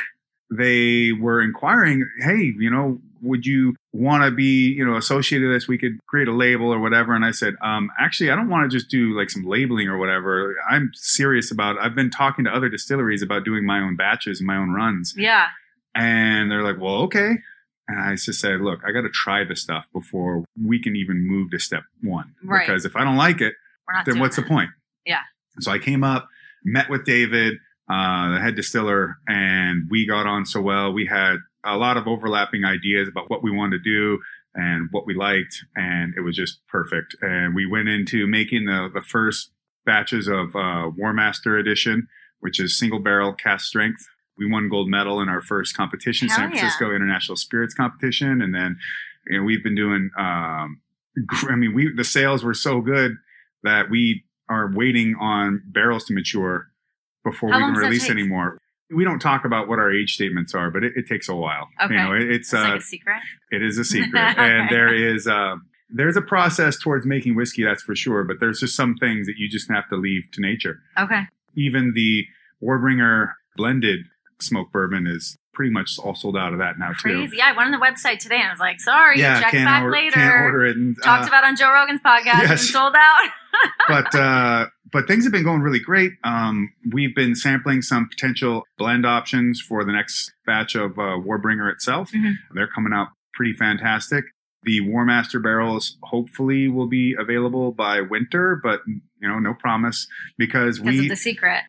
they were inquiring, hey, you know, would you want to be, you know, associated with this? We could create a label or whatever. And I said, um, actually, I don't want to just do like some labeling or whatever. I'm serious about it. I've been talking to other distilleries about doing my own batches and my own runs. Yeah. And they're like, well, okay. And I just said, look, I got to try this stuff before we can even move to step one. Right. Because if I don't like it, We're not then doing what's that. the point? Yeah. So I came up, met with David, uh, the head distiller, and we got on so well. We had a lot of overlapping ideas about what we wanted to do and what we liked, and it was just perfect. And we went into making the, the first batches of uh, War Master Edition, which is single barrel cask strength. We won gold medal in our first competition, Hell San yeah. Francisco International Spirits Competition, and then you know we've been doing. Um, I mean, we the sales were so good that we are waiting on barrels to mature before How we long can does that release take? anymore. We don't talk about what our age statements are, but it, it takes a while. Okay. You know, it, it's It's uh, like a secret. it is a secret, Okay. and there is uh, there's a process towards making whiskey, that's for sure. But there's just some things that you just have to leave to nature. Okay. Even the Warbringer blended smoked bourbon is pretty much all sold out of that now too. Crazy. Yeah, I went on the website today and I was like, sorry, Yeah, check can't back order, later. Can't order it. And, Talked uh, about on Joe Rogan's podcast yes. and sold out. but uh, but things have been going really great. Um, we've been sampling some potential blend options for the next batch of uh, Warbringer itself. Mhm. They're coming out pretty fantastic. The War Master barrels hopefully will be available by winter, but you know, no promise because Because we of the secret.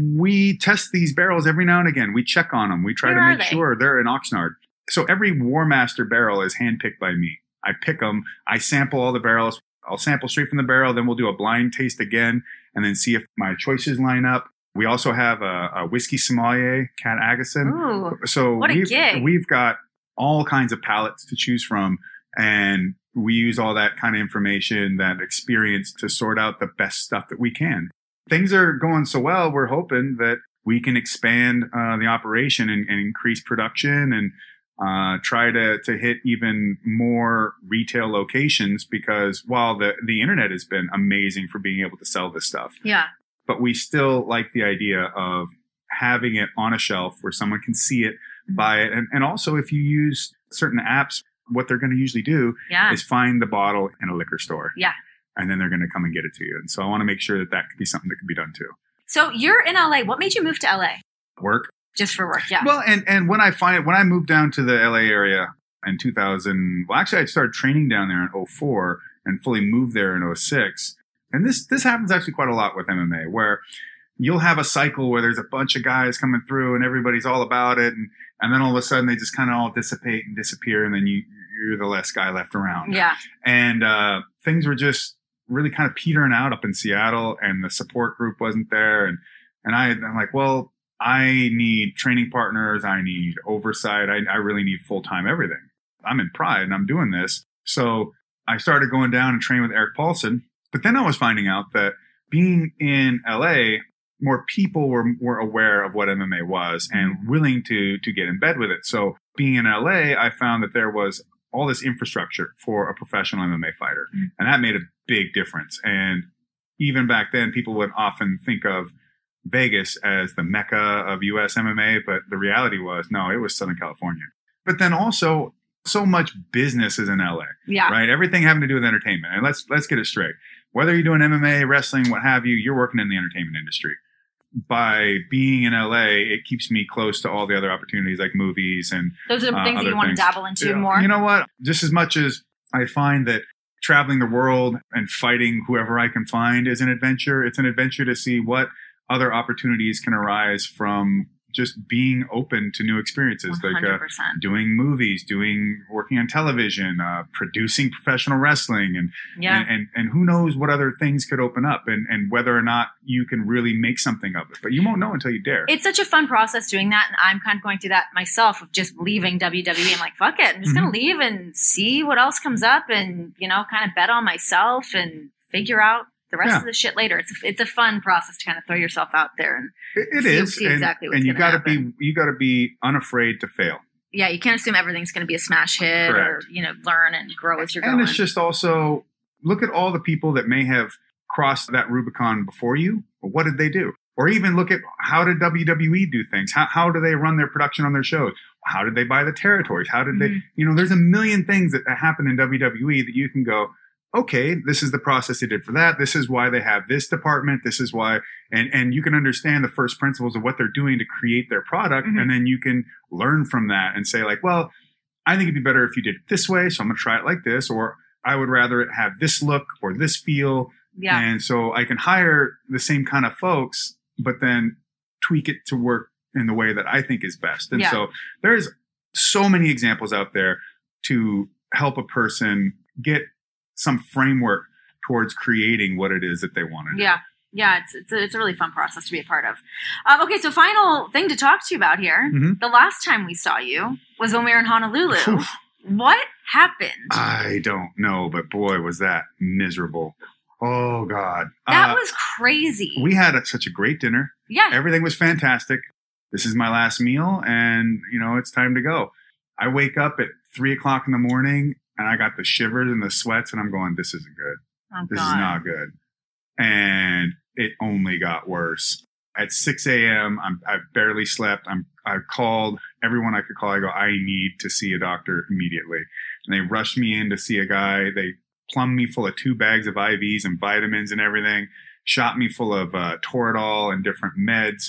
we test these barrels every now and again. We check on them. We try Where to are make they? sure they're in Oxnard. So every War Master barrel is handpicked by me. I pick them. I sample all the barrels. I'll sample straight from the barrel. Then we'll do a blind taste again and then see if my choices line up. We also have a, a whiskey sommelier, Kat Agason. Ooh, So what a we've, gig. we've got all kinds of palettes to choose from. And we use all that kind of information, that experience to sort out the best stuff that we can. Things are going so well, we're hoping that we can expand uh, the operation and, and increase production and uh, try to, to hit even more retail locations because while the, the internet has been amazing for being able to sell this stuff, yeah. but we still like the idea of having it on a shelf where someone can see it, Mhm. buy it. And, and also if you use certain apps, what they're going to usually do Yeah. is find the bottle in a liquor store. Yeah. And then they're going to come and get it to you. And so I want to make sure that that could be something that could be done too. So you're in L A. What made you move to L A? Work. Just for work, yeah. Well, and, and when I find, when I moved down to the L A area in two thousand, well, actually I started training down there in oh four and fully moved there in oh six. And this, this happens actually quite a lot with M M A where you'll have a cycle where there's a bunch of guys coming through and everybody's all about it. And, and then all of a sudden they just kind of all dissipate and disappear. And then you, you're the last guy left around. yeah. And uh, things were just really kind of petering out up in Seattle, and the support group wasn't there. And and I, I'm like, well, I need training partners. I need oversight. I, I really need full time everything. I'm in Pride and I'm doing this. So I started going down and training with Eric Paulson. But then I was finding out that being in L A, more people were were aware of what M M A was and willing to to get in bed with it. So being in L A, I found that there was all this infrastructure for a professional M M A fighter. Mhm. And that made a big difference. And even back then, people would often think of Vegas as the mecca of U S M M A, but the reality was, no, it was Southern California. But then also, so much business is in L A, Yeah. right? Everything having to do with entertainment. And let's let's get it straight. Whether you're doing M M A, wrestling, what have you, you're working in the entertainment industry. By being in L A, it keeps me close to all the other opportunities like movies and Those are the uh, things that other you want to things. dabble into Yeah. more. You know what? Just as much as I find that traveling the world and fighting whoever I can find is an adventure, it's an adventure to see what other opportunities can arise from just being open to new experiences, one like hundred uh, percent. doing movies, doing working on television, uh, producing professional wrestling, and, Yeah. and and and who knows what other things could open up, and and whether or not you can really make something of it. But you won't know until you dare. It's such a fun process doing that, and I'm kind of going through that myself of just leaving W W E. I'm like, fuck it, I'm just Mhm. gonna leave and see what else comes up, and you know, kind of bet on myself and figure out the rest Yeah. of the shit later. It's a, it's a fun process to kind of throw yourself out there, and It, it see- is, see and, exactly what's and you gonna got to be you got to be unafraid to fail. yeah, you can't assume everything's going to be a smash hit or Correct. you know, learn and grow as you're And going. it's just also look at all the people that may have crossed that Rubicon before you. What did they do? Or even look at how did W W E do things? How, how do they run their production on their shows? How did they buy the territories? How did Mhm. they, you know, there's a million things that happen in W W E that you can go, okay, this is the process they did for that. This is why they have this department. This is why, and, and you can understand the first principles of what they're doing to create their product. Mhm. And then you can learn from that and say like, well, I think it'd be better if you did it this way. So I'm going to try it like this, or I would rather it have this look or this feel. yeah, And so I can hire the same kind of folks, but then tweak it to work in the way that I think is best. And Yeah. so there's so many examples out there to help a person get some framework towards creating what it is that they want to do. yeah, yeah. It's it's a, it's a really fun process to be a part of. Um, okay, so final thing to talk to you about here. Mhm. The last time we saw you was when we were in Honolulu. Oof. What happened? I don't know, but boy, was that miserable. Oh, God. that Uh, was crazy. we had a, such a great dinner. yeah, Everything was fantastic. This is my last meal, and, you know, it's time to go. I wake up at three o'clock in the morning, and I got the shivers and the sweats, and I'm going, this isn't good. Oh, This God. is not good. And it only got worse. At six a.m., I'm, I barely slept. I'm, I called everyone I could call. I go, I need to see a doctor immediately. And they rushed me in to see a guy. They plumbed me full of two bags of I Vs and vitamins and everything, shot me full of uh, Toradol and different meds.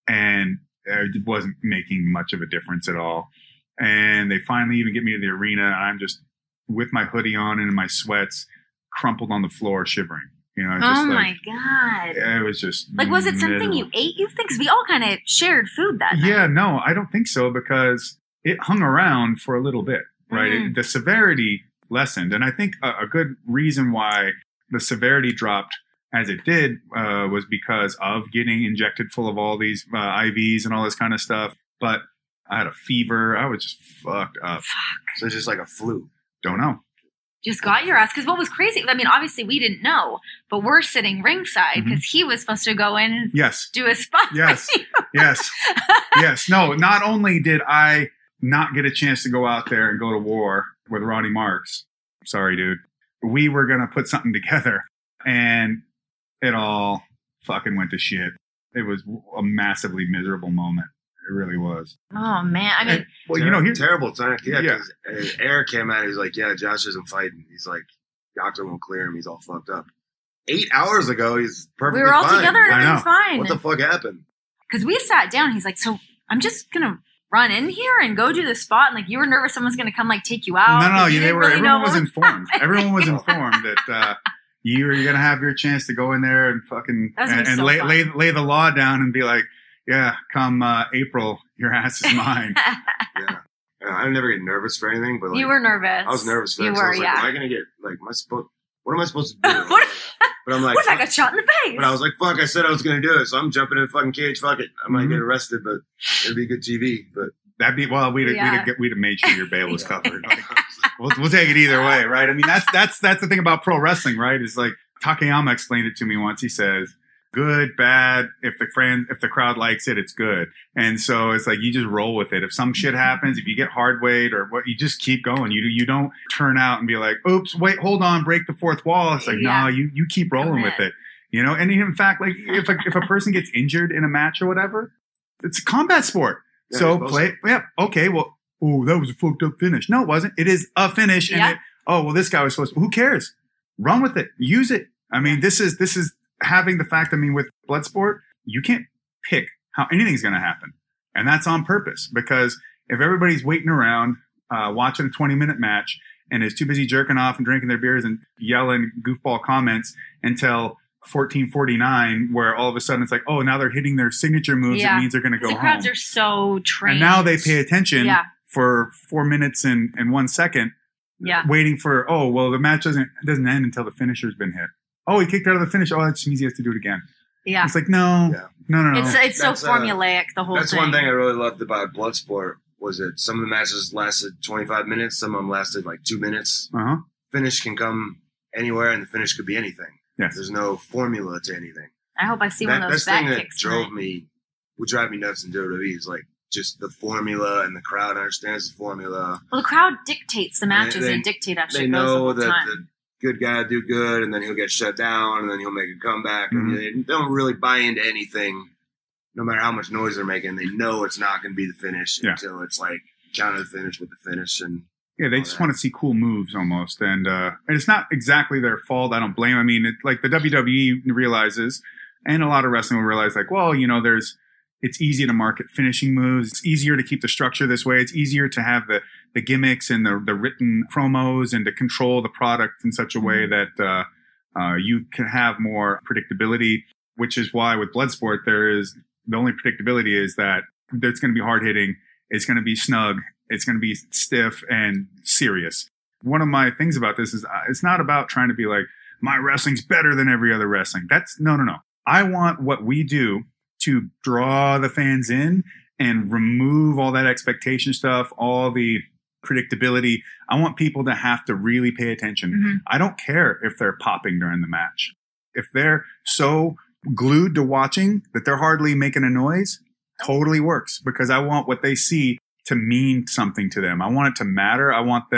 And it wasn't making much of a difference at all. And they finally even get me to the arena. And I'm just with my hoodie on and in my sweats, crumpled on the floor, shivering. You know, just Oh like, my God. it was just Like, was it something miserable. you ate, you think? Because we all kind of shared food that night. Yeah, no, I don't think so because it hung around for a little bit, right? Mhm. It, the severity lessened. And I think a, a good reason why the severity dropped as it did uh, was because of getting injected full of all these uh, I Vs and all this kind of stuff. But I had a fever. I was just fucked up. So it's just like a flu. Don't know. Just got your ass. Because what was crazy, I mean, obviously we didn't know, but we're sitting ringside because he was supposed to go in and Yes. do a spot. Yes. Yes. Yes. No, not only did I not get a chance to go out there and go to war with Ronnie Marks. Sorry, dude. We were going to put something together and it all fucking went to shit. It was a massively miserable moment. It really was. Oh, man. I mean, And, well, you know, here's terrible time. Yeah, Yeah. because Eric came out. He's like, "Yeah, Josh isn't fighting." He's like, "Doctor won't clear him. He's all fucked up." Eight hours ago, he's perfectly we were all fine. together and I everything's know. fine. What the fuck happened? Because we sat down. He's like, so I'm just going to run in here and go do the spot. And like, you were nervous someone's going to come like take you out. no, no, 'cause you they didn't were. really know Everyone was what informed. happening. Everyone was informed that uh, you were going to have your chance to go in there and fucking That's gonna and, be and so lay, fun. lay lay the law down and be like, yeah, come uh, April, your ass is mine. Yeah, yeah, I never get nervous for anything, but like, You were nervous. I was nervous for You that. 'cause I were, was like, yeah. am I gonna get like? Am I supposed? What am I supposed to do? What- But I'm like, what if I got shot in the face? but I was like, fuck! I said I was gonna do it, so I'm jumping in the fucking cage. Fuck it, I might Mhm. get arrested, but it'd be good T V. But That'd be well, we'd Yeah. we'd, have, we'd have made sure your bail was Yeah. covered. Like, we'll, we'll take it either way, right? I mean, that's that's that's the thing about pro wrestling, right? Is like Takayama explained it to me once. He says, "Good, bad. If the friend, if the crowd likes it, it's good." And so it's like you just roll with it. If some shit happens, if you get hard weight or what, you just keep going. You you don't turn out and be like, "Oops, wait, hold on, break the fourth wall." It's like, Yeah. no, you you keep rolling with it. You know, and in fact, like if a, if a person gets injured in a match or whatever, it's a combat sport. Yeah, so it's play, yeah, okay, well, oh, that was a fucked up finish. No, it wasn't. It is a finish. And Yeah. it, oh, well, this guy was supposed to, who cares? Run with it. Use it. I mean, this is, this is having the fact, I mean, with Bloodsport, you can't pick how anything's going to happen. And that's on purpose because if everybody's waiting around, uh, watching a twenty minute match and is too busy jerking off and drinking their beers and yelling goofball comments until fourteen forty-nine, where all of a sudden it's like, oh, now they're hitting their signature moves. Yeah. It means they're going to go the home. crowds are so trained. And now they pay attention Yeah. for four minutes and, and one second, Yeah. waiting for, oh, well, the match doesn't doesn't end until the finisher's been hit. Oh, he kicked out of the finish. Oh, that just means he has to do it again. Yeah. It's like, no, Yeah. no, no, no. It's it's so That's, uh, formulaic, the whole that's thing. one thing I really loved about Bloodsport was that some of the matches lasted twenty-five minutes, some of them lasted like two minutes. uh-huh. Finish can come anywhere, and the finish could be anything. Yes. There's no formula to anything. I hope I see That, one of those that's the thing back that kicks drove tonight. me, would drive me nuts in W W E is like just the formula, and the crowd understands the formula. Well, the crowd dictates the matches. They- They, dictate actually They goes the know whole that time. the good guy will do good, and then he'll get shut down, and then he'll make a comeback. Mhm. And they don't really buy into anything, no matter how much noise they're making. They know it's not going to be the finish Yeah. until it's like counter the finish with the finish. And Yeah, they all just that. want to see cool moves almost. And uh, and it's not exactly their fault. I don't blame them. I mean, it, like the W W E realizes, and a lot of wrestling will realize, like, well, you know, there's, it's easy to market finishing moves. It's easier to keep the structure this way. It's easier to have the, the gimmicks and the, the written promos and to control the product in such a way that uh, uh, you can have more predictability, which is why with Bloodsport, there is, the only predictability is that it's going to be hard hitting. It's going to be snug. It's going to be stiff and serious. One of my things about this is uh, it's not about trying to be like, my wrestling's better than every other wrestling. That's no, no, no. I want what we do to draw the fans in and remove all that expectation stuff, all the predictability. I want people to have to really pay attention. Mhm. I don't care if they're popping during the match. If they're so glued to watching that they're hardly making a noise, totally works because I want what they see to mean something to them. I want it to matter. I want them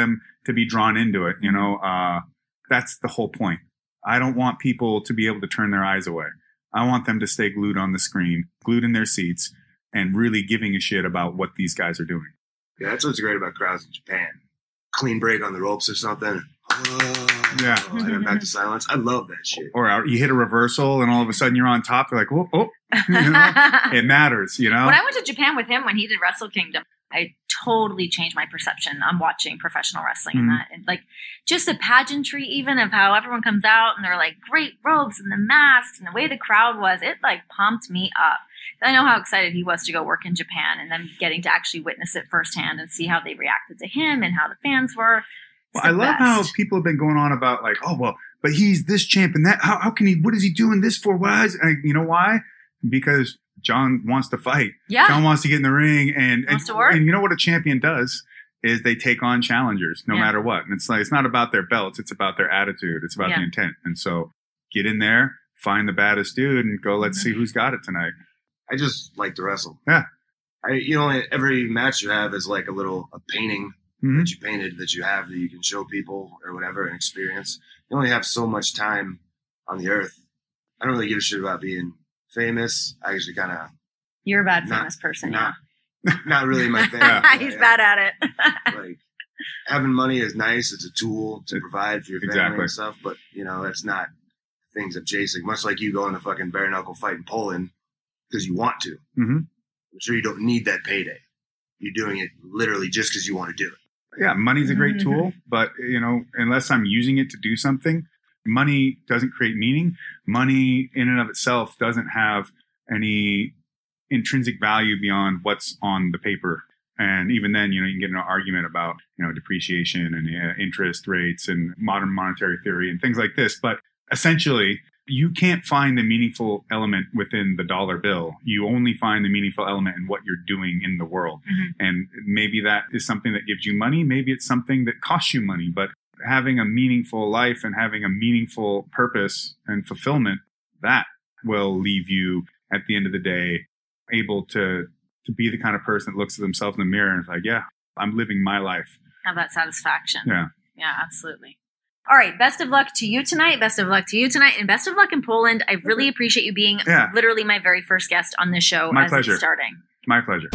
to be drawn into it. You know, uh, that's the whole point. I don't want people to be able to turn their eyes away. I want them to stay glued on the screen, glued in their seats, and really giving a shit about what these guys are doing. Yeah, that's what's great about crowds in Japan. Clean break on the ropes or something. Oh, Yeah. and then back to silence. I love that shit. Or you hit a reversal and all of a sudden you're on top. They're like, oh, oh. You know? It matters, you know? When I went to Japan with him when he did Wrestle Kingdom, I totally changed my perception on watching professional wrestling Mhm. and that, and like just the pageantry, even of how everyone comes out and they're like great robes and the masks and the way the crowd was, it like pumped me up. I know how excited he was to go work in Japan and then getting to actually witness it firsthand and see how they reacted to him and how the fans were. It's Well, I the love how best. people have been going on about like, oh, well, but he's this champ and that. How, how can he, what is he doing this for? Why is, I, you know why? Because John wants to fight. Yeah. John wants to get in the ring. And, and, Wants to work. and you know what a champion does is they take on challengers no Yeah. matter what. And it's like, it's not about their belts. It's about their attitude. It's about Yeah. the intent. And so get in there, find the baddest dude and go, let's Mm-hmm. see who's got it tonight. I just like to wrestle. Yeah. I, you know, every match you have is like a little a painting Mhm. that you painted that you have that you can show people or whatever and experience. You only have so much time on the earth. I don't really give a shit about being famous. I actually kind of You're a bad Not- famous person. not not really my thing. Yeah. Yeah, He's yeah. bad at it. Like having money is nice. It's a tool to provide for your family Exactly. and stuff. But you know, that's not things I'm chasing. Much like you going to fucking bare knuckle fight in Poland because you want to. Mhm. I'm sure you don't need that payday. You're doing it literally just because you want to do it. Yeah, money's a great Mhm. tool, but you know, unless I'm using it to do something, money doesn't create meaning. Money in and of itself doesn't have any intrinsic value beyond what's on the paper. And even then, you know, you can get in an argument about, you know, depreciation and uh, interest rates and modern monetary theory and things like this. But essentially, you can't find the meaningful element within the dollar bill. You only find the meaningful element in what you're doing in the world. Mhm. And maybe that is something that gives you money. Maybe it's something that costs you money. But having a meaningful life and having a meaningful purpose and fulfillment, that will leave you at the end of the day able to to be the kind of person that looks at themselves in the mirror and is like, yeah, I'm living my life. Have that satisfaction. Yeah. Yeah, absolutely. All right. Best of luck to you tonight. Best of luck to you tonight. And best of luck in Poland. I really appreciate you being Yeah. literally my very first guest on this show My as pleasure. it's starting. My pleasure.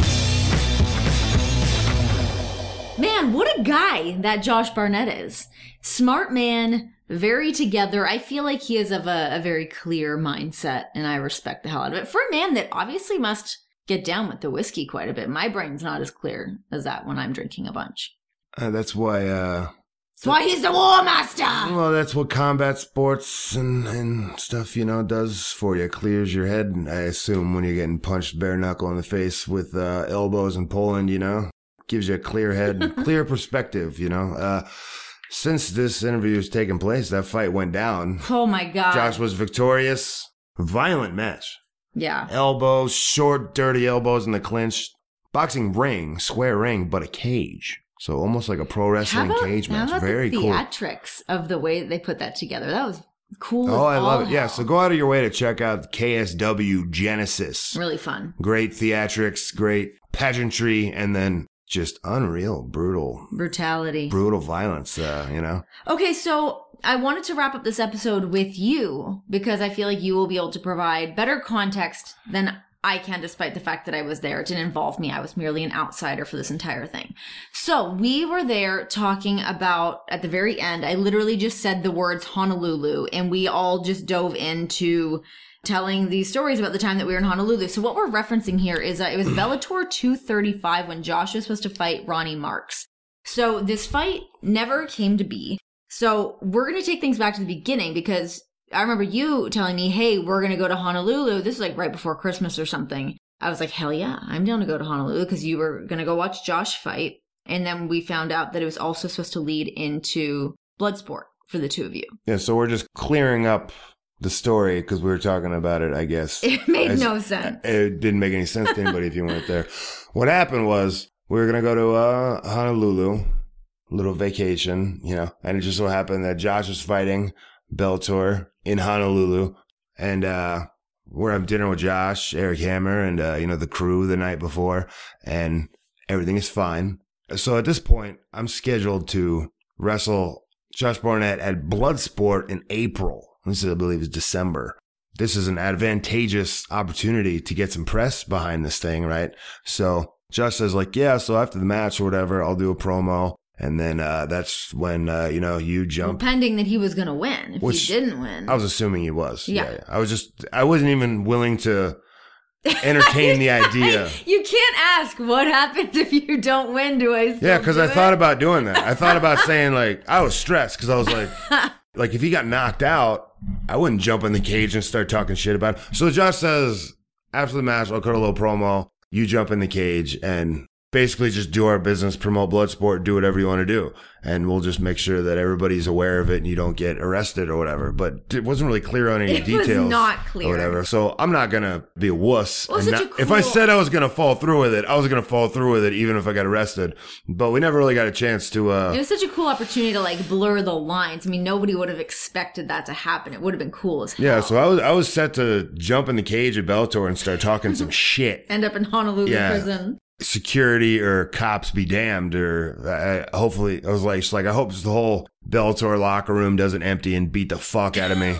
Man, what a guy that Josh Barnett is. Smart man, very together. I feel like he is of a, a very clear mindset, and I respect the hell out of it. For a man that obviously must get down with the whiskey quite a bit. My brain's not as clear as that when I'm drinking a bunch. Uh, that's why, uh, That's why he's the War Master! well, that's what combat sports and, and stuff, you know, does for you. Clears your head, I assume, when you're getting punched bare knuckle in the face with uh, elbows in Poland, you know? Gives you a clear head, clear perspective, you know? Uh, since this interview has taken place, that fight went down. Oh my god. Josh was victorious. Violent match. Yeah. Elbows, short, dirty elbows in the clinch. Boxing ring, square ring, but a cage. So almost like a pro wrestling how about, cage how match. about Very the cool. theatrics of the way that they put that together? That was cool. Oh, as I love all it. Yeah, hell. so go out of your way to check out K S W Genesis. Really fun. Great theatrics, great pageantry, and then just unreal, brutal, Brutality. brutal violence, uh, you know? Okay, so I wanted to wrap up this episode with you because I feel like you will be able to provide better context than I can, despite the fact that I was there. It didn't involve me. I was merely an outsider for this entire thing. So we were there talking about, at the very end, I literally just said the words Honolulu, and we all just dove into telling these stories about the time that we were in Honolulu. So what we're referencing here is uh, it was Bellator two thirty-five when Josh was supposed to fight Ronnie Marks. So this fight never came to be. So we're going to take things back to the beginning because I remember you telling me, hey, we're going to go to Honolulu. This is like right before Christmas or something. I was like, hell yeah, I'm down to go to Honolulu because you were going to go watch Josh fight. And then we found out that it was also supposed to lead into Bloodsport for the two of you. Yeah, so we're just clearing up the story because we were talking about it, I guess. It made As- no sense. It didn't make any sense to anybody if you weren't there. What happened was we were going to go to uh, Honolulu, little vacation, you know, and it just so happened that Josh was fighting Bellator in Honolulu, and uh, we're having dinner with Josh, Eric Hammer, and, uh, you know, the crew the night before, and everything is fine. So at this point, I'm scheduled to wrestle Josh Barnett at Bloodsport in April. This is, I believe, is December. This is an advantageous opportunity to get some press behind this thing, right? So Josh says, like, yeah, so after the match or whatever, I'll do a promo. And then uh, that's when, uh, you know, you jump. Well, pending that he was going to win. If Which he didn't win. I was assuming he was. Yeah. Yeah. yeah. I was just, I wasn't even willing to entertain the idea. You can't ask what happens if you don't win. Do I still Yeah, because do I it? thought about doing that. I thought about saying, like, I was stressed because I was like, like, if he got knocked out, I wouldn't jump in the cage and start talking shit about it. So Josh says, after the match, I'll cut a little promo. You jump in the cage and basically just do our business, promote Bloodsport, do whatever you want to do. And we'll just make sure that everybody's aware of it and you don't get arrested or whatever. But it wasn't really clear on any It was details. not clear. Or whatever. So I'm not going to be a wuss. Well, and such not- a cool- If I said I was going to fall through with it, I was going to fall through with it even if I got arrested. But we never really got a chance to... Uh, It was such a cool opportunity to like blur the lines. I mean, nobody would have expected that to happen. It would have been cool as hell. yeah, so I was I was set to jump in the cage at Bellator and start talking some shit. End up in Honolulu Yeah. prison. Security or cops be damned, or uh, hopefully I was like, just like I hope the whole Bellator locker room doesn't empty and beat the fuck out of me.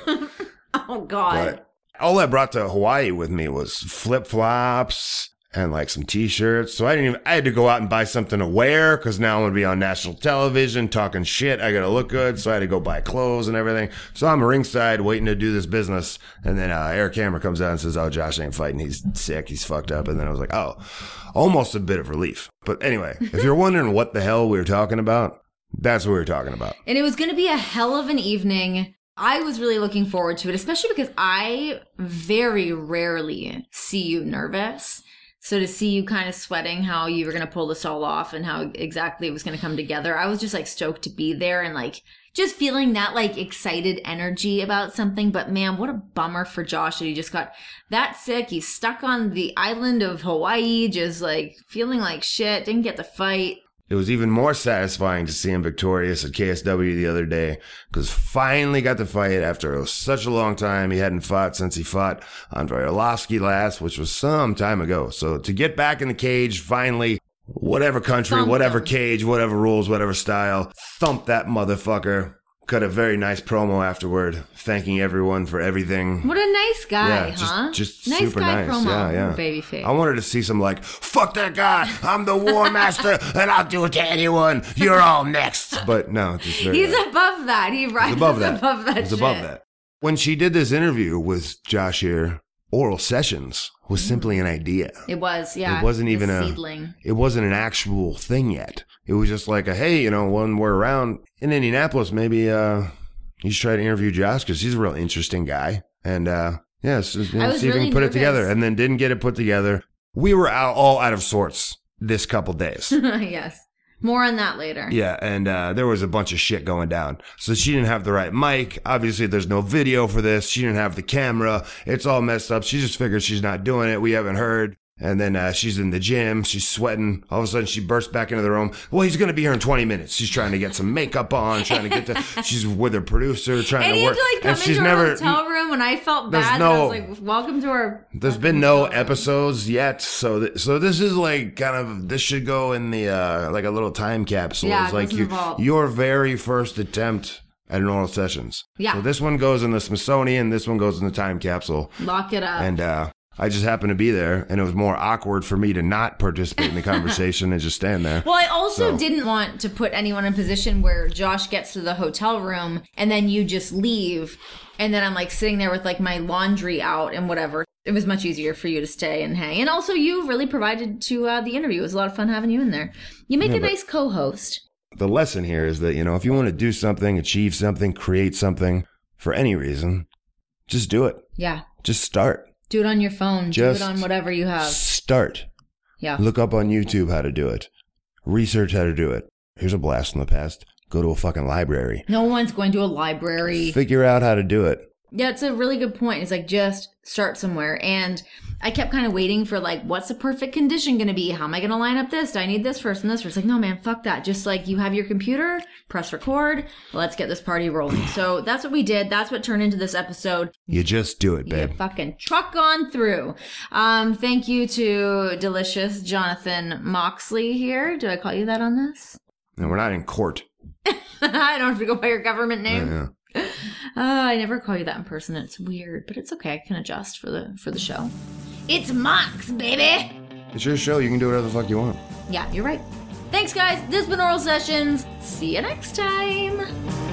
Oh God. But all I brought to Hawaii with me was flip flops and like some t-shirts. So I didn't even, I had to go out and buy something to wear because now I'm going to be on national television talking shit. I got to look good. So I had to go buy clothes and everything. So I'm ringside waiting to do this business. And then uh, Eric Hammer comes out and says, oh, Josh ain't fighting. He's sick. He's fucked up. And then I was like, oh, almost a bit of relief. But anyway, if you're wondering what the hell we were talking about, that's what we were talking about. And it was going to be a hell of an evening. I was really looking forward to it, especially because I very rarely see you nervous. So to see you kind of sweating how you were going to pull this all off and how exactly it was going to come together, I was just like stoked to be there and like just feeling that like excited energy about something. But man, what a bummer for Josh that he just got that sick. He's stuck on the island of Hawaii, just like feeling like shit, didn't get to fight. It was even more satisfying to see him victorious at K S W the other day because finally got to fight after such a long time. He hadn't fought since he fought Andrei Arlovsky last, which was some time ago. So to get back in the cage, finally, whatever country, Thump whatever him. cage, whatever rules, whatever style, thump that motherfucker. Cut a very nice promo afterward, thanking everyone for everything. What a nice guy, Yeah, just- huh? just nice super guy nice. promo. Yeah, yeah. Babyface. I wanted to see some like, fuck that guy, I'm the war master, and I'll do it to anyone. You're all next. But no, just very He's nice. above that. He rises above that. above that. It's above shit. that. When she did this interview with Josh here, Oral Sessions was simply an idea. It was, yeah. It wasn't even a- seedling. It wasn't an actual thing yet. It was just like a, hey, you know, when we're around in Indianapolis, maybe uh, you should try to interview Josh because he's a real interesting guy. And uh, yeah, so, you know, I was see if we really can put nervous. it together. And then didn't get it put together. We were out, all out of sorts this couple days. Yes. More on that later. Yeah, and uh, there was a bunch of shit going down. So she didn't have the right mic. Obviously, there's no video for this. She didn't have the camera. It's all messed up. She just figured she's not doing it. We haven't heard. And then uh, she's in the gym. She's sweating. All of a sudden, she bursts back into the room. Well, he's going to be here in twenty minutes. She's trying to get some makeup on, trying to get to... She's with her producer, trying And to he had work. to like come and she's into never... our hotel room and I felt There's bad. no- and I was like, welcome to our... There's fucking been no hotel room. episodes yet, so th- so this is like kind of this should go in the uh, like a little time capsule. Yeah, It's it like goes in you, the vault. your very first attempt at an oral sessions. Yeah. So this one goes in the Smithsonian, this one goes in the time capsule, Lock it up. and uh, I just happened to be there, and it was more awkward for me to not participate in the conversation and just stand there. Well, I also So- didn't want to put anyone in a position where Josh gets to the hotel room and then you just leave. And then I'm like sitting there with like my laundry out and whatever. It was much easier for you to stay and hang. And also you really provided to uh, the interview. It was a lot of fun having you in there. You make Yeah, a but- nice co-host. The lesson here is that, you know, if you want to do something, achieve something, create something for any reason, just do it. Yeah. Just start. Do it on your phone. Just do it on whatever you have. Start. Yeah. Look up on YouTube how to do it. Research how to do it. Here's a blast from the past. Go to a fucking library. No one's going to a library. Figure out how to do it. Yeah, it's a really good point. It's like just start somewhere. And I kept kind of waiting for like, what's the perfect condition going to be? How am I going to line up this? Do I need this first and this first? Like, no, man, fuck that. Just like you have your computer, press record. Let's get this party rolling. So that's what we did. That's what turned into this episode. You just do it, babe. You fucking truck on through. Um, thank you to delicious Jonathan Moxley here. Do I call you that on this? And we're not in court. I don't have to go by your government name. Yeah, yeah. Uh, I never call you that in person. It's weird, but it's okay. I can adjust for the for the show. It's Mox, baby. It's your show. You can do whatever the fuck you want. Yeah, you're right. Thanks, guys. This has been Oral Sessions. See you next time.